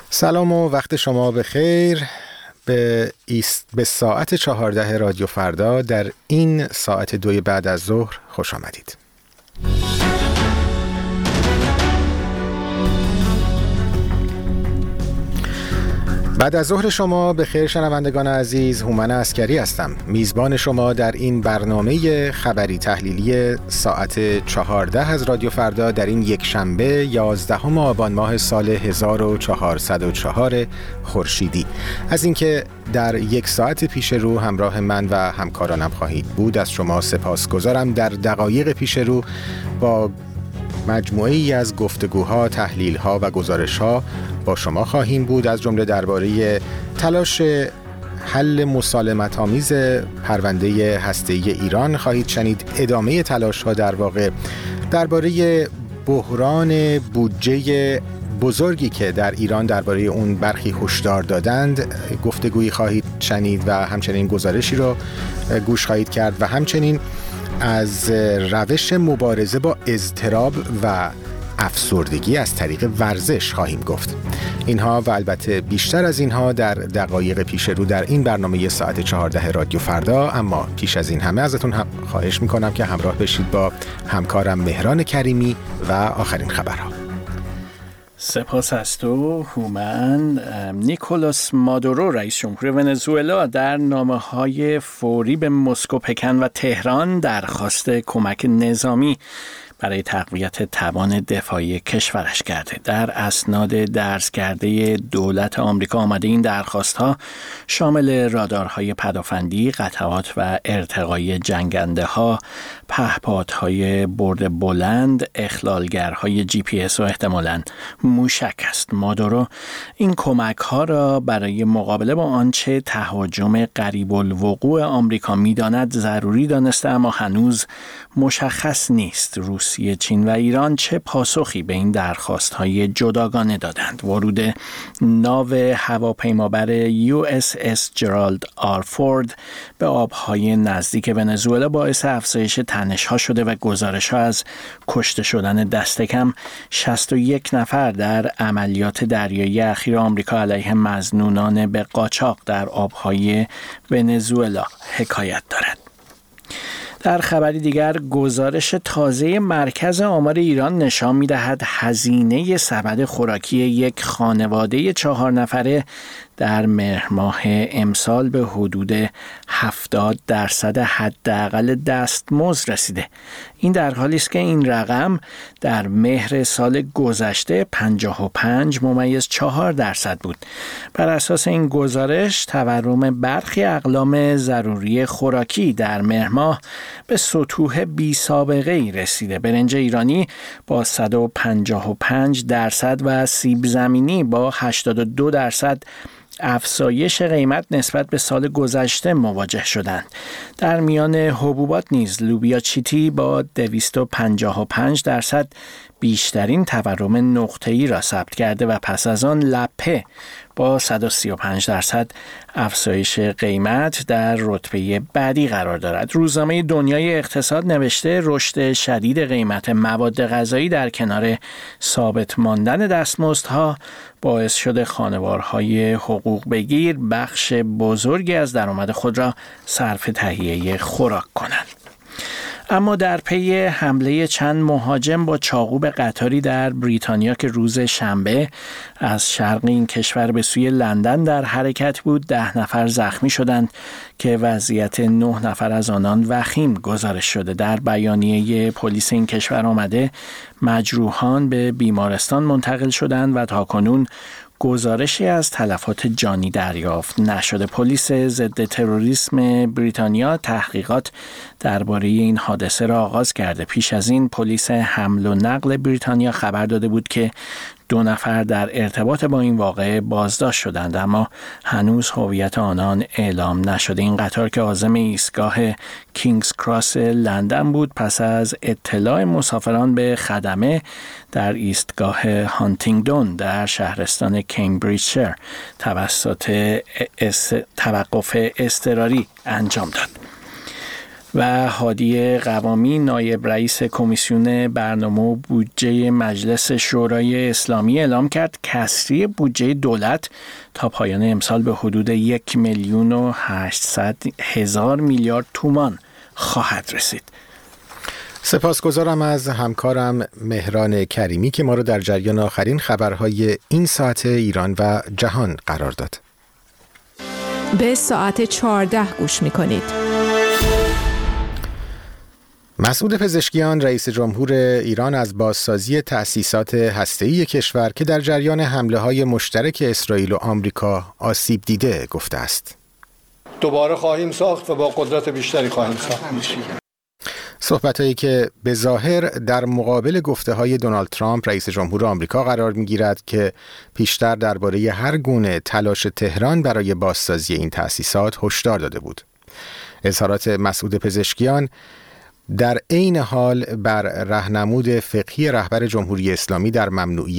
سلام و وقت شما بخیر. به ساعت 14 رادیو فردا در این ساعت 2 بعد از ظهر خوش آمدید. بعد از ظهر شما به خیر شنوندگان عزیز. هومن عسکری هستم، میزبان شما در این برنامه خبری تحلیلی ساعت 14 از رادیو فردا در این یک شنبه 11 آبان ماه سال 1404 خورشیدی. از اینکه در یک ساعت پیش رو همراه من و همکارانم خواهید بود از شما سپاسگزارم. در دقایق پیش رو با مجموعه ای از گفتگوها، تحلیل‌ها و گزارش‌ها با شما خواهیم بود، از جمله درباره تلاش حل مسالمت‌آمیز پرونده هسته‌ای ایران خواهید شنید. ادامه تلاش‌ها در واقع درباره بحران بودجه بزرگی که در ایران درباره اون برخی هشدار دادند گفتگویی خواهید شنید و همچنین گزارشی رو گوش خواهید کرد و همچنین از روش مبارزه با اضطراب و افسردگی از طریق ورزش خواهیم گفت. اینها و البته بیشتر از اینها در دقایق پیش رو در این برنامه ساعت 14 رادیو فردا. اما پیش از این همه ازتون خواهش میکنم که همراه بشید با همکارم مهران کریمی و آخرین خبرها. سپاس از تو هومن. نیکولاس مادورو رئیس جمهور ونزوئلا در نامه‌های فوری به مسکو، پکن و تهران درخواست کمک نظامی برای تقویت توان دفاعی کشورش کرده. در اسناد درج کرده دولت آمریکا آمده این درخواست‌ها شامل رادارهای پدافندی، قطعات و ارتقای جنگنده‌ها، پهپادهای برد بلند، اخلالگرهای GPS و احتمالاً موشک است. مادورو این کمک‌ها را برای مقابله با آنچه تهاجم قریب الوقوع آمریکا می‌داند ضروری دانسته، اما هنوز مشخص نیست روسیه، چین و ایران چه پاسخی به این درخواست‌های جداگانه دادند. ورود ناو هواپیمابر USS جرالد آر فورد به آب‌های نزدیک ونزوئلا باعث افزایش تنش‌ها شده و گزارش‌ها از کشته شدن دست کم 61 نفر در عملیات دریایی اخیر آمریکا علیه مظنونان به قاچاق در آب‌های ونزوئلا حکایت دارد. در خبری دیگر، گزارش تازه مرکز آمار ایران نشان می‌دهد هزینه سبد خوراکی یک خانواده 4 نفره در مهر ماه امسال به حدود 70% حداقل دستمزد رسیده. این در حالی است که این رقم در مهر سال گذشته 55.4% بود. بر اساس این گزارش تورم برخی اقلام ضروری خوراکی در مهر ماه به سطوح بی سابقه ای رسیده. برنج ایرانی با 155% و سیب زمینی با 82% افزایش قیمت نسبت به سال گذشته مواجه شدند. در میان حبوبات نیز لوبیا چیتی با 255% بیشترین تورم نقطه‌ای را ثبت کرده و پس از آن لپه با 135% افزایش قیمت در رتبه بعدی قرار دارد. روزنامه دنیای اقتصاد نوشته رشد شدید قیمت مواد غذایی در کنار ثابت ماندن دستمزدها باعث شده خانوارهای حقوق بگیر بخش بزرگی از درآمد خود را صرف تهیه خوراک کنند. اما در پی حمله چند مهاجم با چاقو به قطاری در بریتانیا که روز شنبه از شرق این کشور به سوی لندن در حرکت بود، 10 نفر زخمی شدند که وضعیت 9 نفر از آنان وخیم گزارش شده. در بیانیه پلیس این کشور آمده مجروحان به بیمارستان منتقل شدند و تاکنون گزارشی از تلفات جانی دریافت نشده. پلیس ضد تروریسم بریتانیا تحقیقات درباره این حادثه را آغاز کرده. پیش از این پلیس حمل و نقل بریتانیا خبر داده بود که 2 نفر در ارتباط با این واقعه بازداشت شدند، اما هنوز هویت آنان اعلام نشده. این قطار که عازم ایستگاه کینگز کراس لندن بود، پس از اطلاع مسافران به خدمه در ایستگاه هانتینگدون در شهرستان کمبریجشایر توسط توقف اضطراری انجام داد. و هادی قوامی نایب رئیس کمیسیون برنامه و بودجه مجلس شورای اسلامی اعلام کرد کسری بودجه دولت تا پایان امسال به حدود 1,800,000 میلیارد تومان خواهد رسید. سپاسگزارم از همکارم مهران کریمی که ما را در جریان آخرین خبرهای این ساعت ایران و جهان قرار داد. به ساعت 14 گوش می‌کنید. مسعود پزشکیان رئیس جمهور ایران از بازسازی تأسیسات هسته‌ای کشور که در جریان حمله‌های مشترک اسرائیل و آمریکا آسیب دیده گفته است. دوباره خواهیم ساخت و با قدرت بیشتری خواهیم ساخت. صحبت‌هایی که به ظاهر در مقابل گفته‌های دونالد ترامپ رئیس جمهور آمریکا قرار می‌گیرد که پیشتر درباره هر گونه تلاش تهران برای بازسازی این تأسیسات هشدار داده بود. اظهارات مسعود پزشکیان در عین حال بر راهنمود فقهی رهبر جمهوری اسلامی در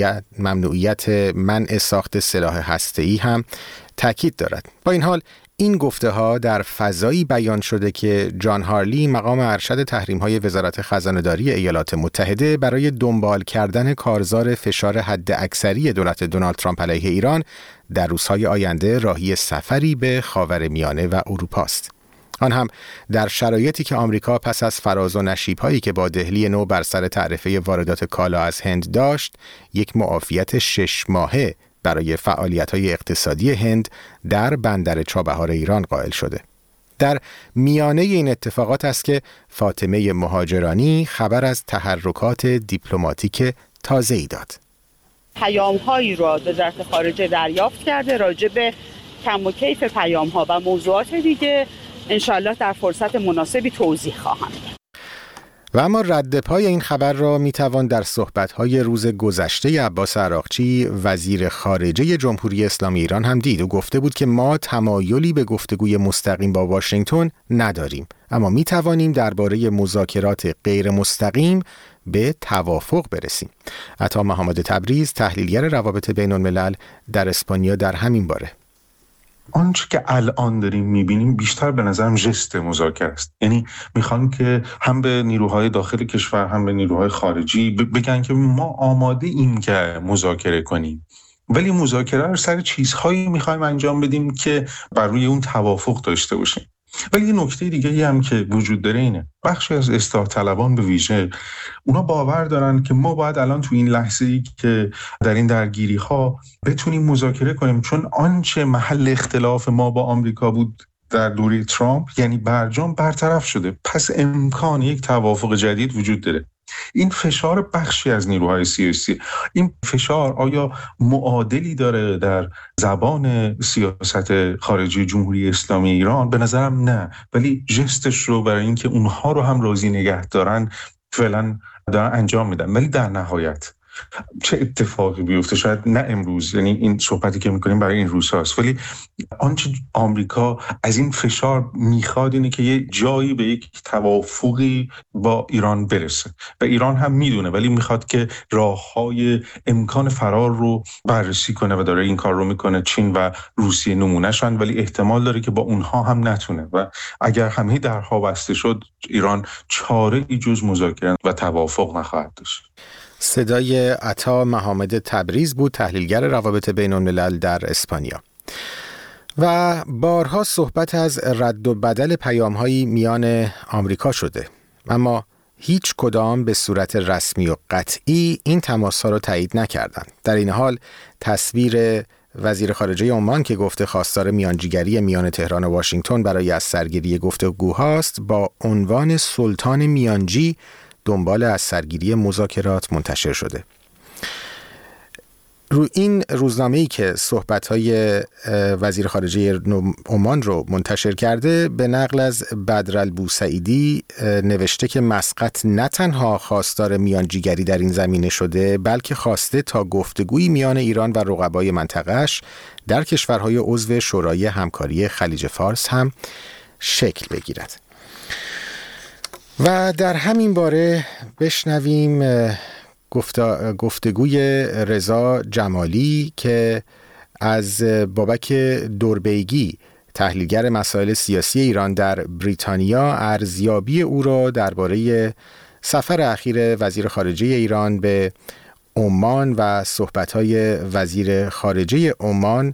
ممنوعیت منع ساخت سلاح هسته‌ای هم تاکید دارد. با این حال این گفته‌ها در فضایی بیان شده که جان هارلی مقام ارشد تحریم‌های وزارت خزانه‌داری ایالات متحده برای دنبال کردن کارزار فشار حد اکثری دولت دونالد ترامپ علیه ایران در روزهای آینده راهی سفری به خاورمیانه و اروپا است. آن هم در شرایطی که آمریکا پس از فراز و نشیب‌هایی که با دهلی نو بر سر تعرفه واردات کالا از هند داشت، یک معافیت 6 ماهه برای فعالیت‌های اقتصادی هند در بندر چابهار ایران قائل شده. در میانه این اتفاقات است که فاطمه مهاجرانی خبر از تحرکات دیپلماتیک تازه‌ای داد. پیام‌هایی را وزارت خارجه دریافت کرده راجع به کم و کیف پیام‌ها و موضوعات دیگه انشاءالله در فرصت مناسبی توضیح خواهم داد. و اما رد پای این خبر را میتوان در صحبت‌های روز گذشته عباس عراقچی وزیر خارجه جمهوری اسلامی ایران هم دید و گفته بود که ما تمایلی به گفتگوی مستقیم با واشنگتن نداریم، اما میتوانیم درباره مذاکرات غیر مستقیم به توافق برسیم. عطا محمد تبریز تحلیلگر روابط بین الملل در اسپانیا در همین باره. آنچه که الان داریم میبینیم بیشتر به نظرم ژست مذاکره است. یعنی میخوان که هم به نیروهای داخل کشور هم به نیروهای خارجی بگن که ما آماده ایم که مذاکره کنیم، ولی مذاکره رو سر چیزهایی میخوایم انجام بدیم که بر روی اون توافق داشته باشیم. ولی یه نکته دیگه هم که وجود داره اینه، بخشی از اصلاح طلبان به ویژه اونا باور دارن که ما باید الان تو این لحظه‌ای که در این درگیری ها بتونیم مذاکره کنیم، چون آنچه محل اختلاف ما با آمریکا بود در دوره ترامپ یعنی برجام برطرف شده، پس امکان یک توافق جدید وجود داره. این فشار بخشی از نیروهای سیاسی، این فشار آیا معادلی داره در زبان سیاست خارجی جمهوری اسلامی ایران؟ به نظرم نه، ولی ژستش رو برای اینکه اونها رو هم راضی نگه دارن فعلا دارن انجام میدن. ولی در نهایت چه اتفاقی بیفته شاید نه امروز، یعنی این صحبتی که میکنیم برای این روز هاست، ولی آنچه آمریکا از این فشار میخواد اینه که یه جایی به یک توافقی با ایران برسه و ایران هم میدونه، ولی میخواد که راههای امکان فرار رو بررسی کنه و داره این کار رو میکنه. چین و روسیه نمونهشن، ولی احتمال داره که با اونها هم نتونه و اگر همه درها بسته شد ایران چاره‌ای جز مذاکره و توافق نخواهد داشت. صدای عطا محمد تبریز بود، تحلیلگر روابط بین الملل در اسپانیا. و بارها صحبت از رد و بدل پیام‌هایی میان آمریکا شده، اما هیچ کدام به صورت رسمی و قطعی این تماس‌ها رو تایید نکردند. در این حال تصویر وزیر خارجه عمان که گفته خواستار میانجیگری میان تهران و واشنگتن برای از سرگیری گفتگوهاست با عنوان سلطان میانجی دنبال از سرگیری مذاکرات منتشر شده. این روزنامه‌ای که صحبت‌های وزیر خارجه عمان رو منتشر کرده به نقل از بدرالبوسعیدی نوشته که مسقط نه تنها خواستار میانجیگری در این زمینه شده، بلکه خواسته تا گفتگویی میان ایران و رقبای منطقه‌اش در کشورهای عضو شورای همکاری خلیج فارس هم شکل بگیرد. و در همین باره بشنویم گفتگوی رضا جمالی که از بابک دوربیگی تحلیلگر مسائل سیاسی ایران در بریتانیا، ارزیابی او را درباره سفر اخیر وزیر خارجه ایران به عمان و صحبت‌های وزیر خارجه عمان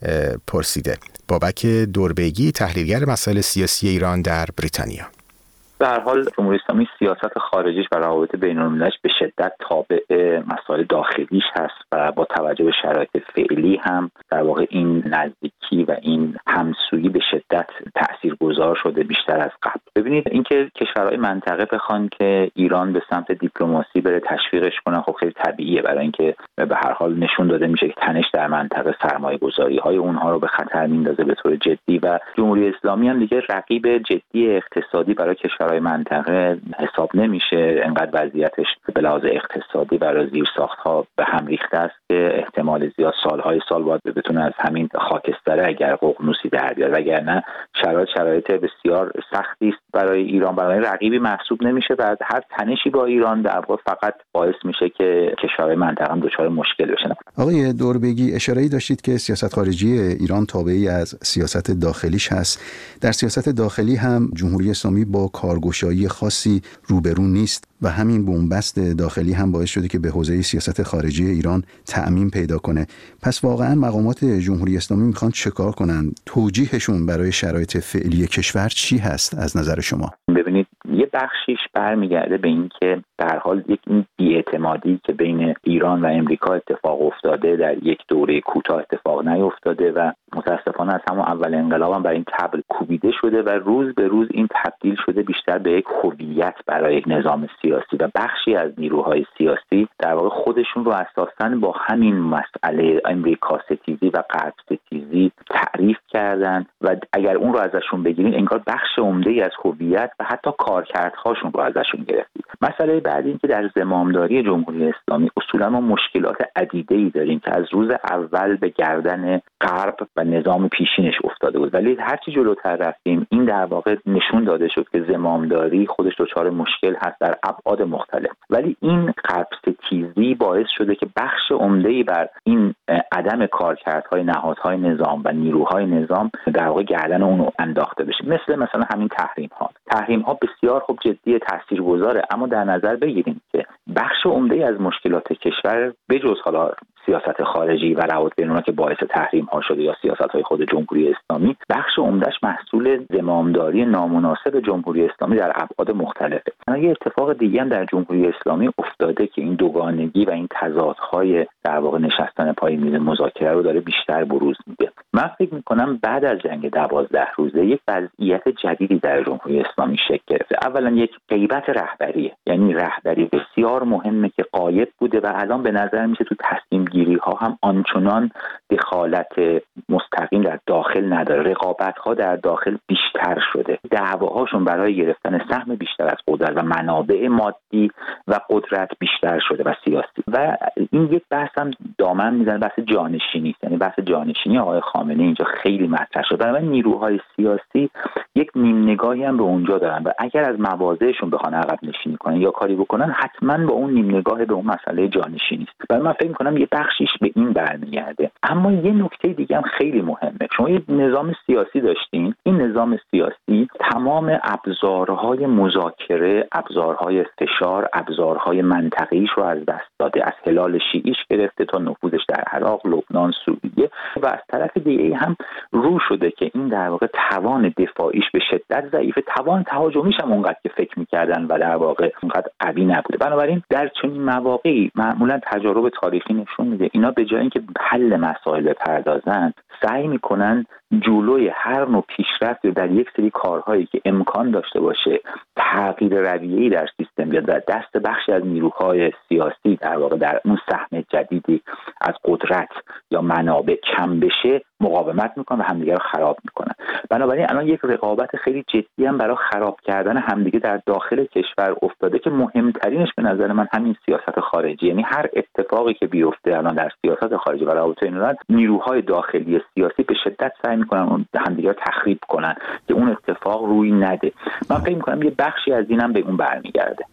پرسیده. بابک دوربیگی، تحلیلگر مسائل سیاسی ایران در بریتانیا: به هر حال جمهوری اسلامی سیاست خارجیش و روابط بین‌المللیش به شدت تابع مسائل داخلیش هست و با توجه به شرایط فعلی هم در واقع این نزدیکی و این همسویی به شدت تاثیرگذار شده بیشتر از قبل. ببینید اینکه کشورهای منطقه بخوان که ایران به سمت دیپلماسی بره تشویقش کنن، خب خیلی طبیعیه، برای اینکه به هر حال نشون داده میشه که تنش در منطقه سرمایه‌گذاری‌های اونها رو به خطر میندازه به طور جدی و جمهوری اسلامی هم دیگه رقیب جدی اقتصادی برای کشورهای منطقه حساب نمیشه. انقدر وضعیتش به لحاظ اقتصادی برای زیرساخت‌ها به هم ریخته است که احتمال زیاد سالهای سال باید بتونه از همین خاکستره اگر ققنوسی در بیاد، وگرنه شرایط بسیار سختی است برای ایران، برای رقیبی محسوب نمیشه و هر تنشی با ایران در واقع فقط باعث میشه که کشورهای منطقه هم دچار مشکل بشن. آقای دوربیگی، اشاره‌ای داشتید که سیاست خارجی ایران تابعی از سیاست داخلیش هست. در سیاست داخلی هم جمهوری اسلامی با کارگشایی خاصی روبرو نیست و همین بنبست داخلی هم باعث شده که به حوزه سیاست خارجی ایران تعمیم پیدا کنه. پس واقعا مقامات جمهوری اسلامی میخوان چیکار کنن؟ توجیهشون برای شرایط فعلی کشور چی هست از نظر شما؟ ببینید، یه بخشیش برمیگرده به این که به هر حال یک بی‌اعتمادی که بین ایران و امریکا اتفاق افتاده در یک دوره کوتاه اتفاق نیفتاده و متاسفانه از همون اول انقلاب هم برای این تبل کوبیده شده و روز به روز این تبدیل شده بیشتر به یک هویت برای یک نظام سیاسی و بخشی از نیروهای سیاسی در واقع خودشون رو اساساً با همین مسئله امریکا ستیزی و غرب ستیزی تعریف کردن و اگر اون رو ازشون بگیرین انگار بخش عمده‌ای از هویت و حتی کارکردهاشون رو ازشون گرفتید. مسئله بعدی این که در زمامداری جمهوری اسلامی اصولاً ما مشکلات عدیده‌ای داریم که از روز اول به گردن غرب و نظام پیشینش افتاده بود، ولی هرچی جلوتر رفتیم این در واقع نشون داده شد که زمامداری خودش دچار مشکل هست در ابعاد مختلف، ولی این غرب ستیزی باعث شده که بخش عمده‌ای بر این عدم کارکردهای نهادهای نظام و نیروهای نظام در واقع گردن اون رو انداخته بشه. مثلا همین تحریم ها بسیار خوب جدی تاثیرگذاره، اما در نظر بگیریم که بخش عمده‌ای از مشکلات کشور بجز حالا سیاست خارجی و روابط بین‌المللی که باعث تحریم ها شده یا سیاست‌های خود جمهوری اسلامی، بخش عمده‌اش محصول زمامداری نامناسب جمهوری اسلامی در ابعاد مختلفه. یه اتفاق دیگه هم در جمهوری اسلامی افتاده که این دوگانگی و این تضادهای در واقع نشستن پای میز مذاکره رو داره بیشتر بروز میده. من فکر می‌کنم بعد از جنگ 12 روزه یک وضعیت جدیدی در جمهوری اسلامی شکل گرفته. اولا یک غیبت رهبریه، یعنی رهبری بسیار مهمه که غایب بوده و الان به نظر میشه تو تصمیم گیری ها هم آنچنان دخالت مستقیم در داخل نداره. رقابت ها در داخل بیشتر شده، دعواهاشون برای گرفتن سهم بیشتر از قدرت و منابع مادی و قدرت بیشتر شده و سیاسی. و این یک بحث هم دامن میزنه، بحث جانشینی است، یعنی بحث جانشینی آقای خامنه‌ای اینجا خیلی مطرح شده. برای نیروهای سیاسی یک نیم نگاهی هم به اونجا دارن و اگر از مواضعشون بخوان عقب نشینی کنن یا کاری بکنن حتما با اون نیم نگاه به اون مسئله جانشینی است. برای من فکر می‌کنم یه بخشیش به این برمیگرده. اما یه نکته دیگه هم خیلی مهمه. شما یه نظام سیاسی داشتین، این نظام سیاسی تمام ابزارهای مذاکره، ابزارهای فشار، ابزارهای منطقه‌ایش رو از دست داده، از هلال شیعیش گرفته تا نفوذش در عراق، لبنان، سوریه و از طرف دیگه هم رو شده که این در واقع توان دفاعیش به شدت ضعیفه، توان تهاجمیش هم اونقدر که فکر می‌کردن و در واقع اونقدر قوی نبوده. بنابراین در چنین مواقعی معمولا تجارب تاریخی نشون میده اینا به جای اینکه حل مسائل بپردازن سعی میکنن جلوی هر نوع پیشرفت در یک سری کارهایی که امکان داشته باشه تغییر رویه‌ای در سیستم بیاد و دست بخشی از نیروهای سیاسی در واقع در اون سهم جدیدی از قدرت یا منابع کم بشه مقاومت میکنن و همدیگه رو خراب میکنن. بنابراین الان یک رقابت خیلی جدی هم برای خراب کردن همدیگه در داخل کشور افتاده که مهمترینش به نظر من همین سیاست خارجی، یعنی هر اتفاقی که بیفته الان در سیاست خارجی و روابط بین‌الملل نیروهای داخلی سیاسی به شدت سعی میکنن اون همدیگه رو تخریب کنن که اون اتفاق روی نده. من فکر میکنم یه بخشی از اینم به اون برمیگرده.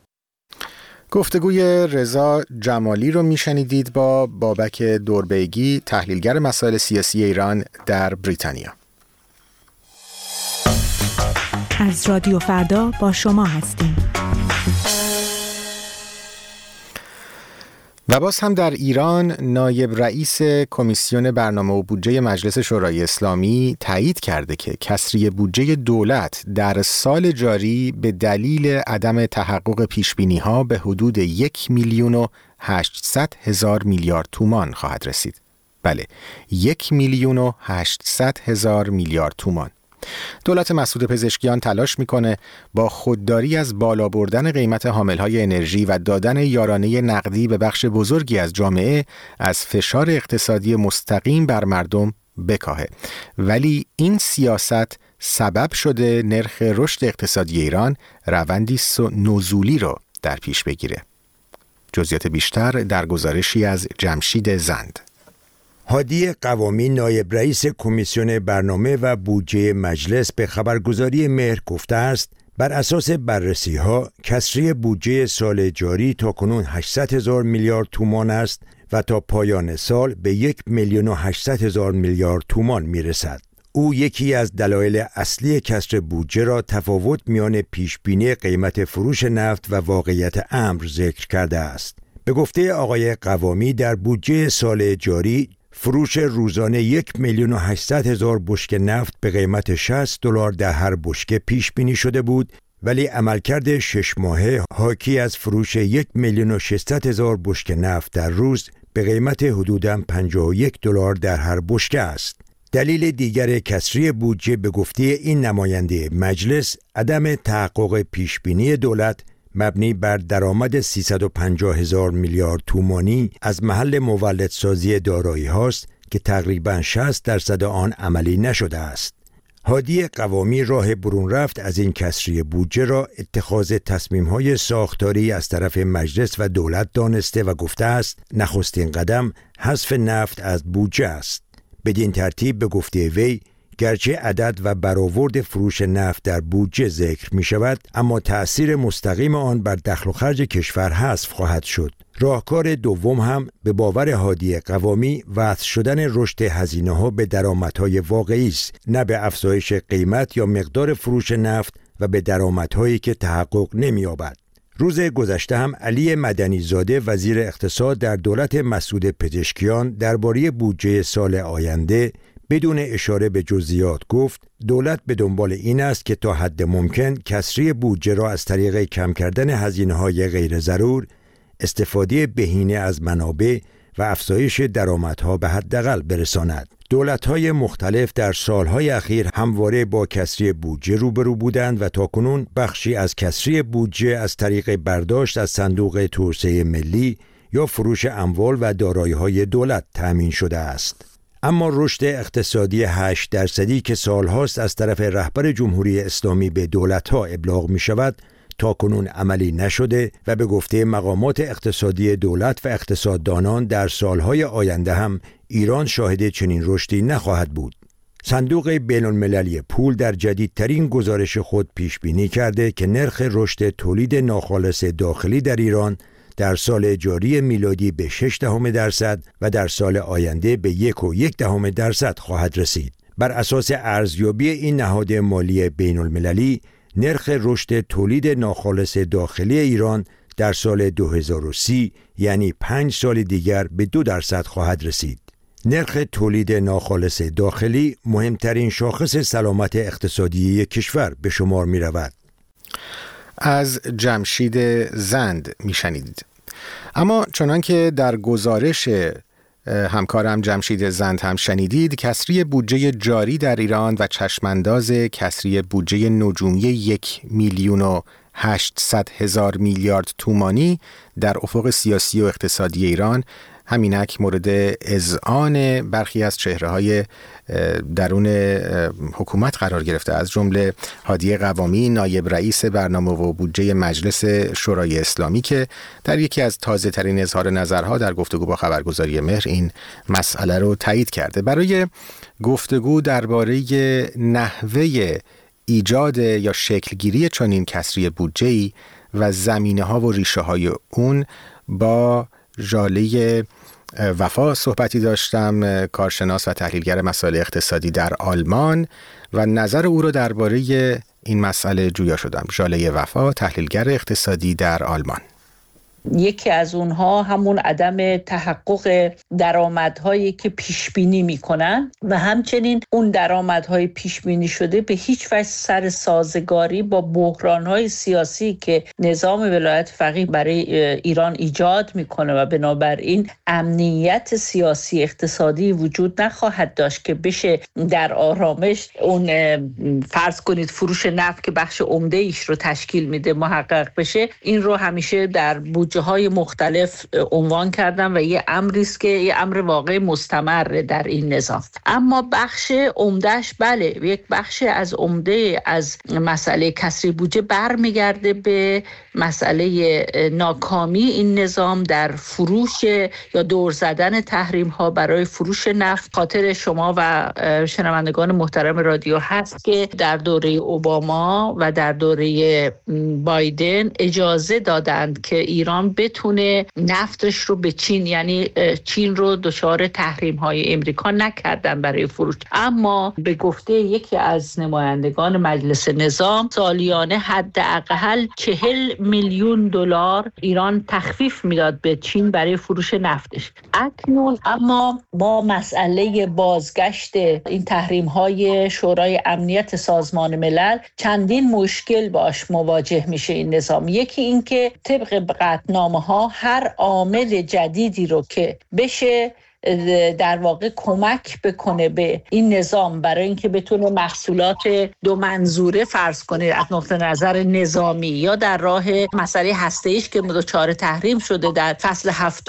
گفتگوی رضا جمالی رو میشنیدید با بابک دوربیگی، تحلیلگر مسائل سیاسی ایران در بریتانیا. از رادیو فردا با شما هستیم. و باز هم در ایران نایب رئیس کمیسیون برنامه و بودجه مجلس شورای اسلامی تایید کرده که کسری بودجه دولت در سال جاری به دلیل عدم تحقق پیشبینی‌ها به حدود 1,800,000 میلیارد تومان خواهد رسید. بله، 1,800,000 میلیارد تومان. دولت مسعود پزشکیان تلاش میکنه با خودداری از بالا بردن قیمت حاملهای انرژی و دادن یارانه نقدی به بخش بزرگی از جامعه از فشار اقتصادی مستقیم بر مردم بکاهه، ولی این سیاست سبب شده نرخ رشد اقتصادی ایران روندی نزولی رو در پیش بگیره. جزئیات بیشتر در گزارشی از جمشید زند. هادی قوامی نایب رئیس کمیسیون برنامه و بودجه مجلس به خبرگزاری مهر گفته است بر اساس بررسی‌ها کسری بودجه سال جاری تاکنون 800,000 میلیارد تومان است و تا پایان سال به 1,800,000 میلیارد تومان میرسد. او یکی از دلایل اصلی کسر بودجه را تفاوت میان پیشبینی قیمت فروش نفت و واقعیت امر ذکر کرده است. به گفته آقای قوامی در بودجه سال جاری فروش روزانه 1,800,000 بشکه نفت به قیمت $60 در هر بشکه پیش بینی شده بود، ولی عملکرد 6 ماهه حاکی از فروش 1,600,000 بشکه نفت در روز به قیمت حدوداً $51 در هر بشکه است. دلیل دیگر کسری بودجه به گفته این نماینده مجلس عدم تحقق پیشبینی دولت مبنی بر درآمد 350,000 میلیارد تومانی از محل مولدسازی دارایی هاست که تقریباً 60% آن عملی نشده است. هادی قوامی راه برون رفت از این کسری بودجه را اتخاذ تصمیم‌های ساختاری از طرف مجلس و دولت دانسته و گفته است نخستین قدم حذف نفت از بودجه است. بدین ترتیب به گفته وی گرچه عدد و برآورد فروش نفت در بودجه ذکر می شود، اما تأثیر مستقیم آن بر دخل و خرج کشور حذف خواهد شد. راهکار دوم هم به باور هادی قوامی وصل شدن رشد هزینه‌ها به درآمدهای واقعی است، نه به افزایش قیمت یا مقدار فروش نفت و به درآمدهایی که تحقق نمی‌یابد. روز گذشته هم علی مدنی زاده وزیر اقتصاد در دولت مسعود پزشکیان درباره بودجه سال آینده بدون اشاره به جزئیات گفت دولت به دنبال این است که تا حد ممکن کسری بودجه را از طریق کم کردن هزینه‌های غیر ضرور، استفاده بهینه از منابع و افزایش درآمدها به حداقل برساند. دولت‌های مختلف در سالهای اخیر همواره با کسری بودجه روبرو بودند و تاکنون بخشی از کسری بودجه از طریق برداشت از صندوق توسعه ملی یا فروش اموال و دارایی‌های دولت تأمین شده است. اما رشد اقتصادی 8% که سالهاست از طرف رهبر جمهوری اسلامی به دولت‌ها ابلاغ می‌شود تاکنون عملی نشده و به گفته مقامات اقتصادی دولت و اقتصاددانان در سالهای آینده هم ایران شاهد چنین رشدی نخواهد بود. صندوق بین‌المللی پول در جدیدترین گزارش خود پیش بینی کرده که نرخ رشد تولید ناخالص داخلی در ایران در سال جاری میلادی به 0.6% و در سال آینده به 1.1% خواهد رسید. بر اساس ارزیابی این نهاد مالی بین‌المللی نرخ رشد تولید ناخالص داخلی ایران در سال 2030 یعنی 5 سال دیگر به 2% خواهد رسید. نرخ تولید ناخالص داخلی مهمترین شاخص سلامت اقتصادی کشور به شمار می رود. از جمشید زند می شنیدید. اما چنان که در گزارش همکارم جمشید زند هم شنیدید، کسری بودجه جاری در ایران و چشمانداز کسری بودجه نجومی 1,800,000 میلیارد تومانی در افق سیاسی و اقتصادی ایران همینک مورد اذعان برخی از چهره‌های درون حکومت قرار گرفته، از جمله هادی قوامی نایب رئیس برنامه و بودجه مجلس شورای اسلامی که در یکی از تازه‌ترین اظهار نظرها در گفتگو با خبرگزاری مهر این مسئله رو تایید کرده. برای گفتگو درباره نحوه ایجاد یا شکلگیری چنین کسری بودجه‌ای و زمینه‌ها و ریشه‌های اون با ژاله وفا صحبتی داشتم، کارشناس و تحلیلگر مسائل اقتصادی در آلمان، و نظر او را درباره این مسئله جویا شدم. ژاله وفا، تحلیلگر اقتصادی در آلمان. یکی از اونها همون عدم تحقق درآمدهایی که پیش بینی میکنن و همچنین اون درآمدهای پیش بینی شده به هیچ وجه سر سازگاری با بحرانهای سیاسی که نظام ولایت فقیه برای ایران ایجاد میکنه و بنابراین امنیت سیاسی اقتصادی وجود نخواهد داشت که بشه در آرامش اون فرض کنید فروش نفت که بخش عمده ایش رو تشکیل میده محقق بشه. این رو همیشه در جاهای مختلف عنوان کردن و یه امری است که یه امر واقع مستمر در این نظام. اما بخش عمدهش بله، یک بخش از عمده از مسئله کسری بودجه برمیگرده به مسئله ناکامی این نظام در فروش یا دور زدن تحریم ها برای فروش نفت. خاطر شما و شنوندگان محترم رادیو هست که در دوره اوباما و در دوره بایدن اجازه دادند که ایران بتونه نفتش رو به چین، یعنی چین رو دچار تحریم های امریکا نکردن برای فروش. اما به گفته یکی از نمایندگان مجلس نظام سالیانه حداقل 40 میلیون دلار ایران تخفیف میداد به چین برای فروش نفتش. اکنون اما با مسئله بازگشت این تحریم های شورای امنیت سازمان ملل چندین مشکل باش مواجه میشه این نظام. یکی این که طبق قطعنامه ها هر عامل جدیدی رو که بشه در واقع کمک بکنه به این نظام برای اینکه بتونه محصولات دو منظوره فرض کنه از نقطه نظر نظامی یا در راه مسئله هسته‌ایش که دچار تحریم شده در فصل 7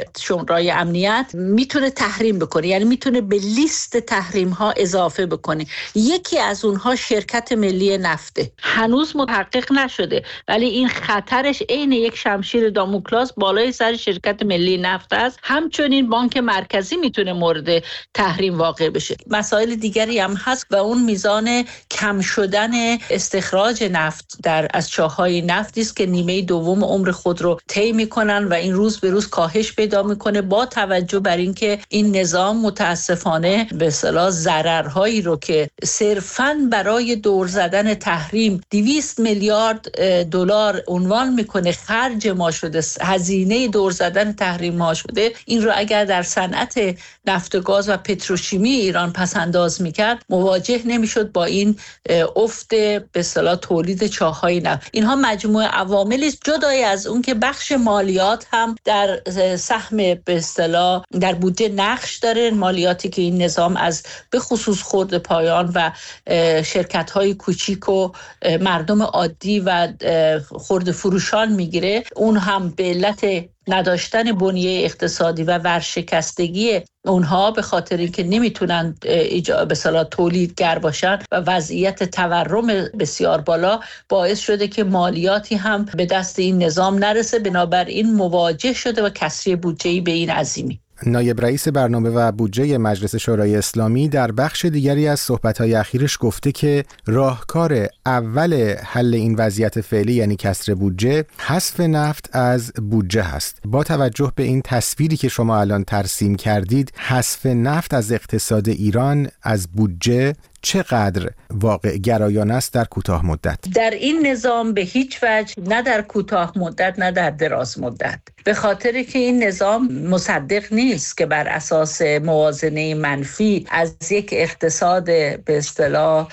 شورای امنیت میتونه تحریم بکنه، یعنی میتونه به لیست تحریم ها اضافه بکنه. یکی از اونها شرکت ملی نفته، هنوز محقق نشده ولی این خطرش عین یک شمشیر داموکلاس بالای سر شرکت ملی نفت است. همچنین بانک مرکزی میتونه مورد تحریم واقع بشه. مسائل دیگری هم هست و اون میزان کم شدن استخراج نفت از چاه‌های نفتی است که نیمه دوم عمر خود رو طی میکنن و این روز به روز کاهش پیدا میکنه با توجه بر اینکه این نظام متاسفانه به اصطلاح ضررهایی رو که صرفاً برای دور زدن تحریم 200 میلیارد دلار عنوان میکنه خرج ما شده، هزینه دور زدن تحریم ما شده، این رو اگر در صنعت نفت و گاز و پتروشیمی ایران پس انداز میکرد مواجه نمیشد با این افت به اصطلاح تولید چاه‌های نفت. اینها مجموعه عواملی است جدای از اون که بخش مالیات هم در سهم به اصطلاح در بودجه نقش داره. مالیاتی که این نظام از به خصوص خرد پایان و شرکت‌های کوچیک و مردم عادی و خرد فروشان میگیره، اون هم به علت نداشتن بنیه اقتصادی و ورشکستگی اونها به خاطر اینکه نمیتونن به اصطلاح تولیدگر باشن و وضعیت تورم بسیار بالا باعث شده که مالیاتی هم به دست این نظام نرسه. بنابراین مواجه شده و کسری بودجه‌ای به این عظیمی. نایب رئیس برنامه و بودجه مجلس شورای اسلامی در بخش دیگری از صحبت‌های اخیرش گفته که راهکار اول حل این وضعیت فعلی یعنی کسر بودجه حذف نفت از بودجه هست. با توجه به این تصویری که شما الان ترسیم کردید، حذف نفت از اقتصاد ایران از بودجه چقدر واقع گرایانه است در کوتاه مدت؟ در این نظام به هیچ وجه، نه در کوتاه مدت نه در دراز مدت، به خاطر که این نظام مصدق نیست که بر اساس موازنه منفی از یک اقتصاد به اصطلاح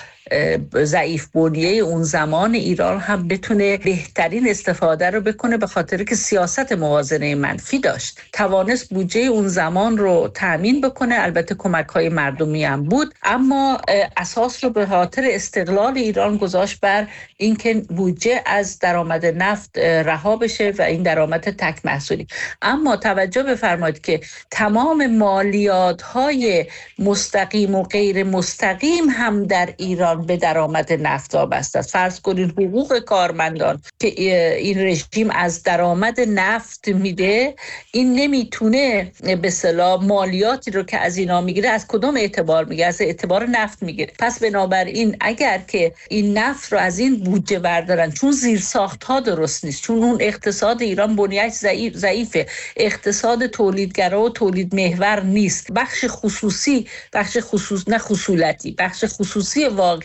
ضعیف بنیه اون زمان ایران هم بتونه بهترین استفاده رو بکنه، به خاطر که سیاست موازنه منفی داشت، توانست بودجه اون زمان رو تامین بکنه. البته کمک‌های مردمی هم بود، اما اساس رو به خاطر استقلال ایران گذاشت بر اینکه بودجه از درآمد نفت رها بشه و این درآمد تک محصولی. اما توجه بفرمایید که تمام مالیات‌های مستقیم و غیر مستقیم هم در ایران به درآمد نفت وابسته است. فرض کنید حقوق کارمندان که این رژیم از درآمد نفت میده، این نمیتونه به اصطلاح مالیاتی رو که از اینا میگیره از کدوم اعتبار میگیره؟ از اعتبار نفت میگیره. پس بنابراین اگر که این نفت رو از این بودجه بردارن، چون زیرساخت‌ها درست نیست، چون اون اقتصاد ایران بنیه‌اش ضعیفه، اقتصاد تولیدگرا و تولید محور نیست، بخش خصوصی نه خصولتی، بخش خصوصی واقع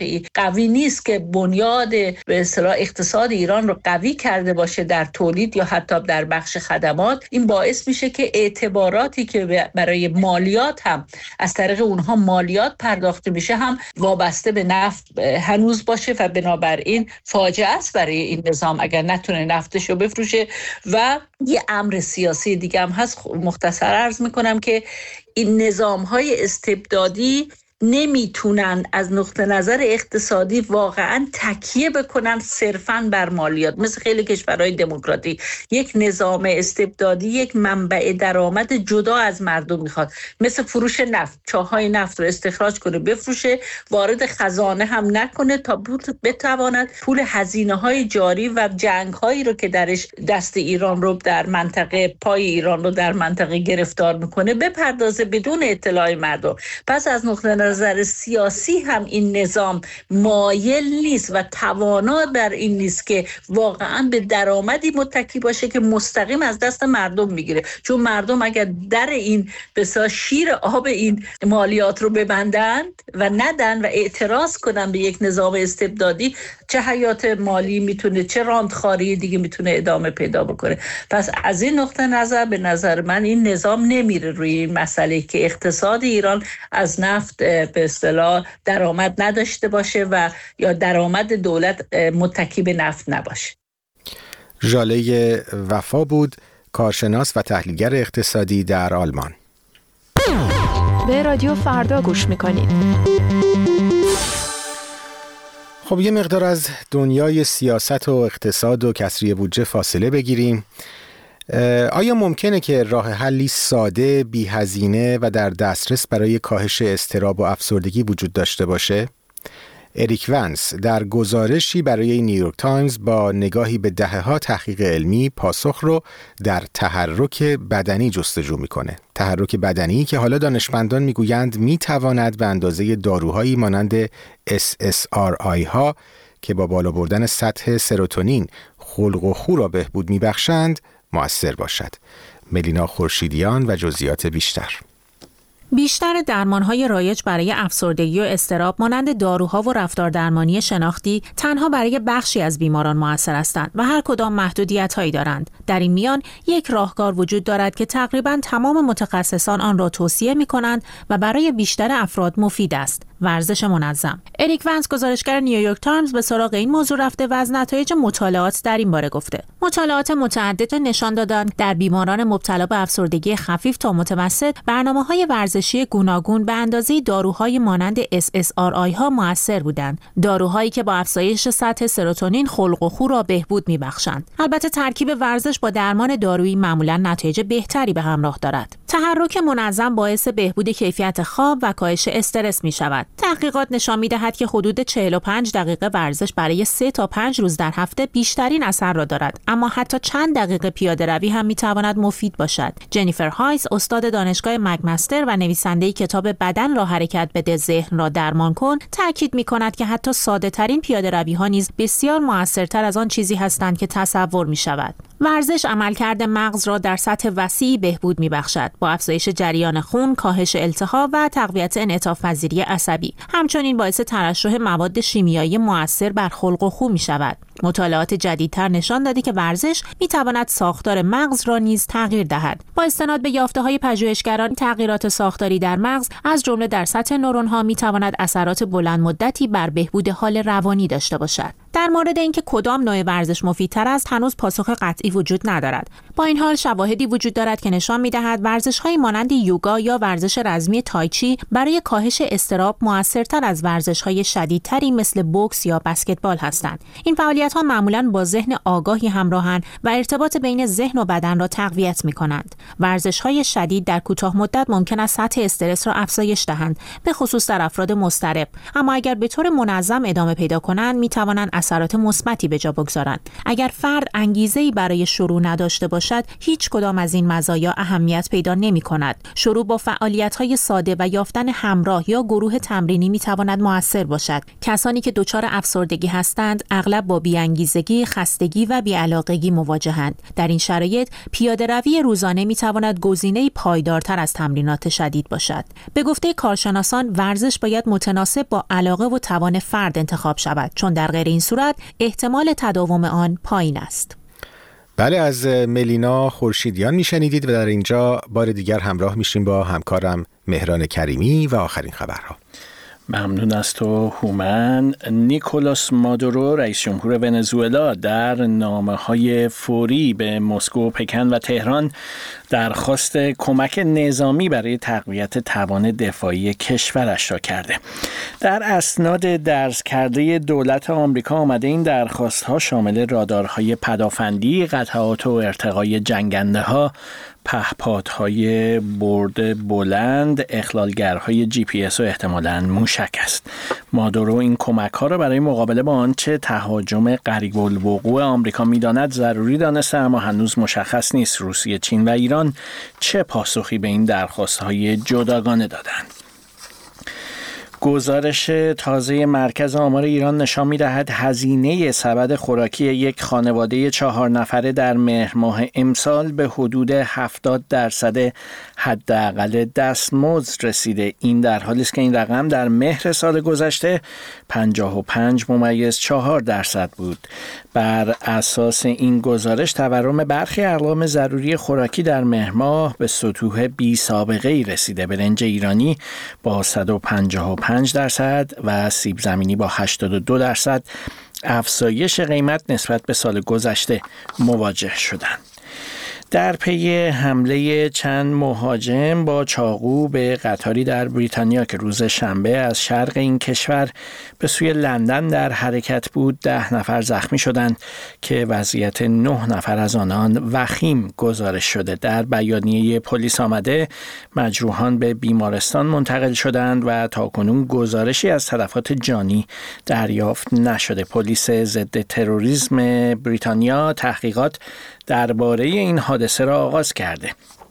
واقعی قوی نیست که بنیاد به اصطلاح اقتصاد ایران رو قوی کرده باشه در تولید یا حتی در بخش خدمات، این باعث میشه که اعتباراتی که برای مالیات هم از طریق اونها مالیات پرداخته میشه هم وابسته به نفت هنوز باشه و بنابراین فاجعه است برای این نظام اگر نتونه نفتش رو بفروشه. و یه امر سیاسی دیگه هم هست، مختصر عرض میکنم که این نظام‌های استبدادی نمیتونن از نقطه نظر اقتصادی واقعا تکیه بکنن صرفاً بر مالیات. مثل خیلی کشورهای دموکراتیک یک نظام استبدادی یک منبع درآمد جدا از مردم میخواد، مثل فروش نفت، چاهای نفت رو استخراج کنه بفروشه، وارد خزانه هم نکنه تا بتواند پول هزینه‌های جاری و جنگ‌هایی رو که درش دست ایران رو در منطقه، پای ایران رو در منطقه گرفتار میکنه بپردازه بدون اطلاع مردم. پس از نقطه نظر سیاسی هم این نظام مایل نیست و توانا بر این نیست که واقعا به درآمدی متکی باشه که مستقیم از دست مردم میگیره، چون مردم اگر در این بسا شیر آب این مالیات رو ببندند و ندن و اعتراض کنن به یک نظام استبدادی، چه حیات مالی میتونه، چه راندخاری دیگه میتونه ادامه پیدا بکنه. پس از این نقطه نظر به نظر من این نظام نمیره روی این مسئله که اقتصاد ایران از نفت به اصطلاح درآمد نداشته باشه و یا درآمد دولت متکی به نفت نباشه. ژاله وفا بود، کارشناس و تحلیلگر اقتصادی در آلمان. به رادیو فردا گوش میکنید. خب یه مقدار از دنیای سیاست و اقتصاد و کسری بودجه فاصله بگیریم. آیا ممکنه که راه حلی ساده، بی هزینه و در دسترس برای کاهش اضطراب و افسردگی وجود داشته باشه؟ اریک ونس در گزارشی برای نیویورک تایمز با نگاهی به دهه‌ها تحقیق علمی پاسخ رو در تحرک بدنی جستجو میکنه. تحرک بدنی که حالا دانشمندان میگویند میتواند به اندازه داروهایی مانند SSRI ها که با بالا بردن سطح سروتونین خلق و خو را بهبود میبخشند مؤثر باشد. ملینا خورشیدیان و جزئیات بیشتر. بیشتر درمان‌های رایج برای افسردگی و اضطراب مانند داروها و رفتار درمانی شناختی تنها برای بخشی از بیماران مؤثر هستند و هر کدام محدودیت‌هایی دارند. در این میان یک راهکار وجود دارد که تقریباً تمام متخصصان آن را توصیه می‌کنند و برای بیشتر افراد مفید است: ورزش منظم. اریک ونس گزارشگر نیویورک تایمز به سراغ این موضوع رفته و از نتایج مطالعات در این باره گفته. مطالعات متعدد نشان دادند در بیماران مبتلا به افسردگی خفیف تا متوسط برنامه‌های ورزشی گوناگون به اندازه داروهای مانند SSRI ها مؤثر بودند. داروهایی که با افزایش سطح سروتونین خلق و خو را بهبود می‌بخشند. البته ترکیب ورزش با درمان دارویی معمولاً نتایج بهتری به همراه دارد. تحرک منظم باعث بهبود کیفیت خواب و کاهش استرس می‌شود. تحقیقات نشان می‌دهد که حدود 45 دقیقه ورزش برای 3 تا 5 روز در هفته بیشترین اثر را دارد، اما حتی چند دقیقه پیاده‌روی هم می‌تواند مفید باشد. جنیفر هایس، استاد دانشگاه مکمستر و نویسنده کتاب بدن را حرکت بده ذهن را درمان کن، تاکید می‌کند که حتی ساده‌ترین پیاده‌روی‌ها نیز بسیار موثرتر از آن چیزی هستند که تصور می‌شود. ورزش عملکرد مغز را در سطح وسیعی بهبود می‌بخشد، با افزایش جریان خون، کاهش التهاب و تقویت انعطاف‌پذیری عصبی. همچنین باعث ترشح مواد شیمیایی مؤثر بر خلق و خو می‌شود. مطالعات جدیدتر نشان داده که ورزش می‌تواند ساختار مغز را نیز تغییر دهد. با استناد به یافته‌های پژوهشگران، تغییرات ساختاری در مغز از جمله در سطح نورون‌ها می‌تواند اثرات بلند مدتی بر بهبود حال روانی داشته باشد. در مورد اینکه کدام نوع ورزش مفیدتر است هنوز پاسخ قطعی وجود ندارد. با این حال شواهدی وجود دارد که نشان می‌دهد ورزش‌های مانند یوگا یا ورزش رزمی تایچی برای کاهش اضطراب موثرتر از ورزش‌های شدیدتری مثل بوکس یا بسکتبال هستند. این فعالیت‌ها معمولاً با ذهن آگاهی همراهند و ارتباط بین ذهن و بدن را تقویت می‌کنند. ورزش‌های شدید در کوتاه مدت ممکن است سطح استرس را افزایش دهند، به خصوص در افراد مضطرب، اما اگر به طور منظم ادامه پیدا کنند می‌توانند اثرات مثبتی به جا بگذارند. اگر فرد انگیزه‌ای برای شروع نداشته باشد، هیچ کدام از این مزایا اهمیت پیدا نمی‌کند. شروع با فعالیت‌های ساده و یافتن همراه یا گروه تمرینی می‌تواند مؤثر باشد. کسانی که دچار افسردگی هستند، اغلب با بی‌انگیزگی، خستگی و بی‌علاقگی مواجهند. در این شرایط، پیاده‌روی روزانه می‌تواند گزینه‌ای پایدارتر از تمرینات شدید باشد. به گفته کارشناسان، ورزش باید متناسب با علاقه و توان فرد انتخاب شود، چون در غیر این صورت احتمال تداوم آن پایین است. بله، از ملینا خورشیدیان میشنیدید و در اینجا بار دیگر همراه میشیم با همکارم مهران کریمی و آخرین خبرها. ممنون از تو هومن. نیکولاس مادورو رئیس جمهور ونزوئلا در نامه‌های فوری به مسکو، پکن و تهران درخواست کمک نظامی برای تقویت توان دفاعی کشورش را کرده. در اسناد درج کرده دولت آمریکا آمده این درخواست‌ها شامل رادارهای پدافندی، قطعات و ارتقای جنگنده‌ها، پهپادهای برد بلند، اخلالگرهای GPS و احتمالاً موشک است. مادورو این کمک‌ها را برای مقابله با آنچه تهاجم قریب الوقوع آمریکا می‌داند ضروری دانسته، اما هنوز مشخص نیست روسیه، چین و ایران چه پاسخی به این درخواست‌های جداگانه دادند. گزارش تازه مرکز آمار ایران نشان می‌دهد هزینه سبد خوراکی یک خانواده 4 نفره در مهر ماه امسال به حدود 70% حداقل دستمزد رسیده. این در حالی است که این رقم در مهر سال گذشته 55.4% بود. بر اساس این گزارش تورم برخی اقلام ضروری خوراکی در مهر ماه به سطوح بی سابقه‌ای رسیده. برنج ایرانی با 155% و سیب زمینی با 82% افزایش قیمت نسبت به سال گذشته مواجه شدند. در پی حمله چند مهاجم با چاقو به قطاری در بریتانیا که روز شنبه از شرق این کشور به سوی لندن در حرکت بود، 10 نفر زخمی شدند که وضعیت 9 نفر از آنان وخیم گزارش شده. در بیانیه پلیس آمده مجروحان به بیمارستان منتقل شدند و تاکنون گزارشی از تلفات جانی دریافت نشده. پلیس ضد تروریسم بریتانیا تحقیقات درباره این حادثه را آغاز کرده.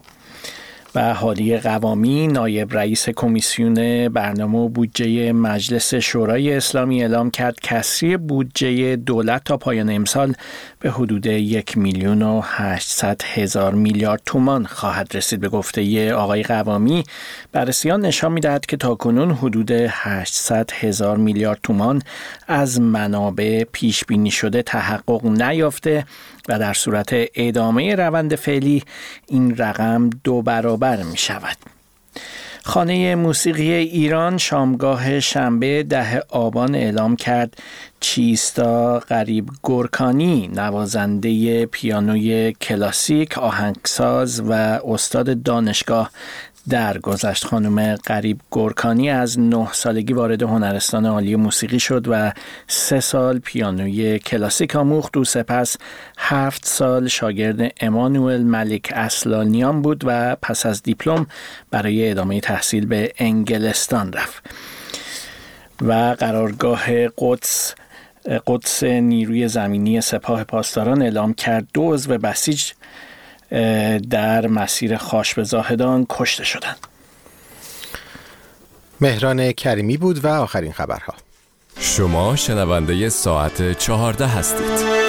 و هادی قوامی نایب رئیس کمیسیون برنامه و بودجه مجلس شورای اسلامی اعلام کرد کسری بودجه دولت تا پایان امسال به حدود 1,800,000 میلیارد تومان خواهد رسید. به گفته آقای قوامی، بررسیان نشان می‌دهد که تاکنون حدود 800,000 میلیارد تومان از منابع پیش بینی شده تحقق نیافته و در صورت ادامه روند فعلی این رقم 2 برابر می شود. خانه موسیقی ایران شامگاه شنبه 10 آبان اعلام کرد چیستا قریب گورکانی، نوازنده پیانوی کلاسیک، آهنگساز و استاد دانشگاه درگذشت. خانم قریب گورکانی از 9 سالگی وارد هنرستان عالی موسیقی شد و 3 سال پیانوی کلاسیک آموخت. او سپس 7 سال شاگرد امانوئل ملک اصلانیان بود و پس از دیپلم برای ادامه تحصیل به انگلستان رفت. و قرارگاه قدس نیروی زمینی سپاه پاسداران اعلام کرد 2 عضو بسیج در مسیر خاش به زاهدان کشته شدند. مهران کریمی بود و آخرین خبرها. شما شنونده ساعت 14 هستید.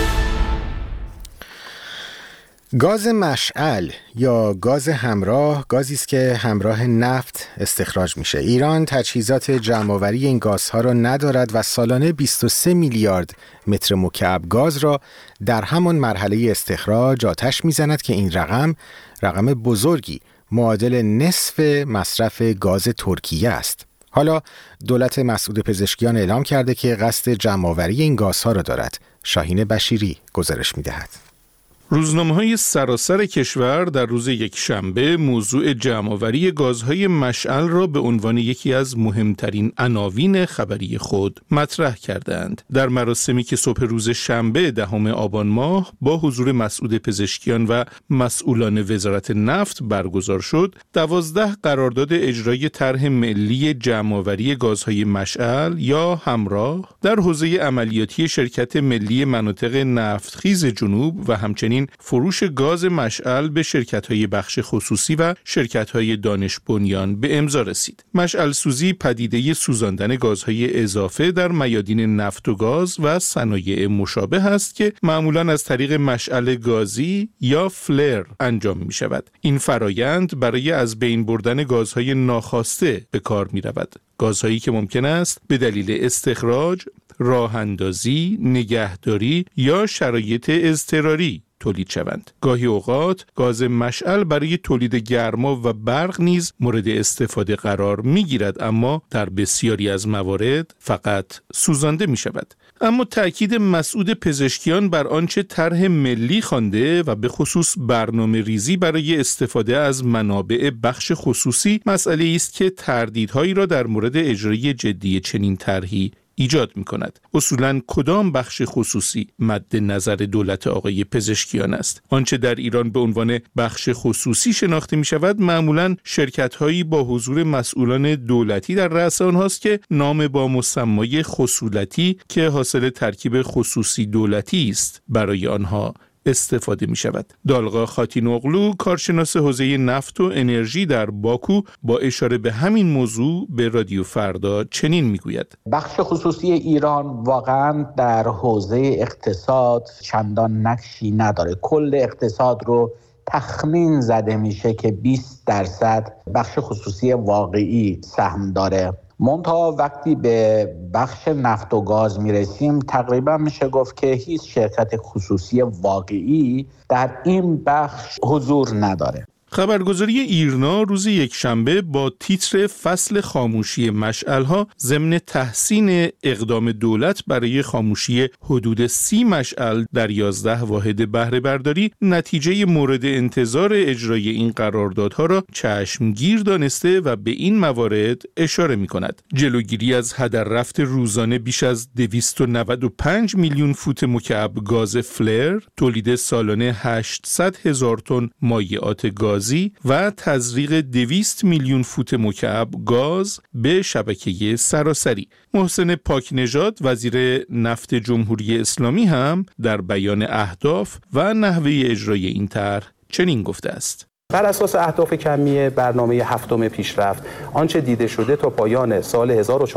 گاز مشعل یا گاز همراه گازی است که همراه نفت استخراج میشه. ایران تجهیزات جمع‌آوری این گازها را ندارد و سالانه 23 میلیارد متر مکعب گاز را در همان مرحله استخراج آتش میزند که این رقم بزرگی معادل نصف مصرف گاز ترکیه است. حالا دولت مسعود پزشکیان اعلام کرده که قصد جمع‌آوری این گازها را دارد. شاهین بشیری گزارش میدهد. روزنامه‌های سراسر کشور در روز یکشنبه موضوع جمع‌آوری گازهای مشعل را به عنوان یکی از مهمترین عناوین خبری خود مطرح کردند. در مراسمی که صبح روز شنبه 10 آبان ماه با حضور مسعود پزشکیان و مسئولان وزارت نفت برگزار شد، 12 قرارداد اجرای طرح ملی جمع‌آوری گازهای مشعل یا همراه در حوزه عملیاتی شرکت ملی مناطق نفتخیز جنوب و همچنین فروش گاز مشعل به شرکت‌های بخش خصوصی و شرکت‌های دانش بنیان به امضا رسید. مشعل سوزی پدیده سوزاندن گازهای اضافه در میادین نفت و گاز و صنایع مشابه است که معمولاً از طریق مشعل گازی یا فلر انجام می‌شود. این فرایند برای از بین بردن گازهای ناخواسته به کار می‌رود. گازهایی که ممکن است به دلیل استخراج، راه اندازی، نگهداری یا شرایط اضطراری تولید شوند. گاهی اوقات گاز مشعل برای تولید گرما و برق نیز مورد استفاده قرار می‌گیرد، اما در بسیاری از موارد فقط سوزانده می‌شود. اما تأکید مسعود پزشکیان بر آنچه طرح ملی خوانده و به خصوص برنامه ریزی برای استفاده از منابع بخش خصوصی مسئله است که تردیدهایی را در مورد اجرای جدی چنین طرحی ایجاد می کند. اصولاً کدام بخش خصوصی مد نظر دولت آقای پزشکیان است؟ آنچه در ایران به عنوان بخش خصوصی شناخته می شود معمولاً شرکت‌هایی با حضور مسئولان دولتی در رأس آنهاست که نام با مسمای خصولتی که حاصل ترکیب خصوصی دولتی است برای آنها استفاده می شود. دالغا خاتینوغلو، کارشناس حوزه نفت و انرژی در باکو، با اشاره به همین موضوع به رادیو فردا چنین می گوید: بخش خصوصی ایران واقعا در حوزه اقتصاد چندان نقشی نداره. کل اقتصاد رو تخمین زده میشه که 20% بخش خصوصی واقعی سهم داره. منتها وقتی به بخش نفت و گاز میرسیم تقریبا میشه گفت که هیچ شرکت خصوصی واقعی در این بخش حضور نداره. خبرگزاری ایرنا روز یکشنبه با تیتر فصل خاموشی مشعل‌ها ضمن تحسین اقدام دولت برای خاموشی حدود 30 مشعل در 11 واحد بهره برداری نتیجه مورد انتظار اجرای این قراردادها را چشمگیر دانسته و به این موارد اشاره می‌کند. جلوگیری از هدر رفت روزانه بیش از 295 میلیون فوت مکعب گاز فلر، تولید سالانه 800,000 تن مایعات گازی و تزریق 200 میلیون فوت مکعب گاز به شبکه سراسری. محسن پاکنژاد، وزیر نفت جمهوری اسلامی، هم در بیان اهداف و نحوه اجرای این طرح چنین گفته است: بر اساس اهداف کمی برنامه هفتم پیشرفت، آنچه دیده شده تا پایان سال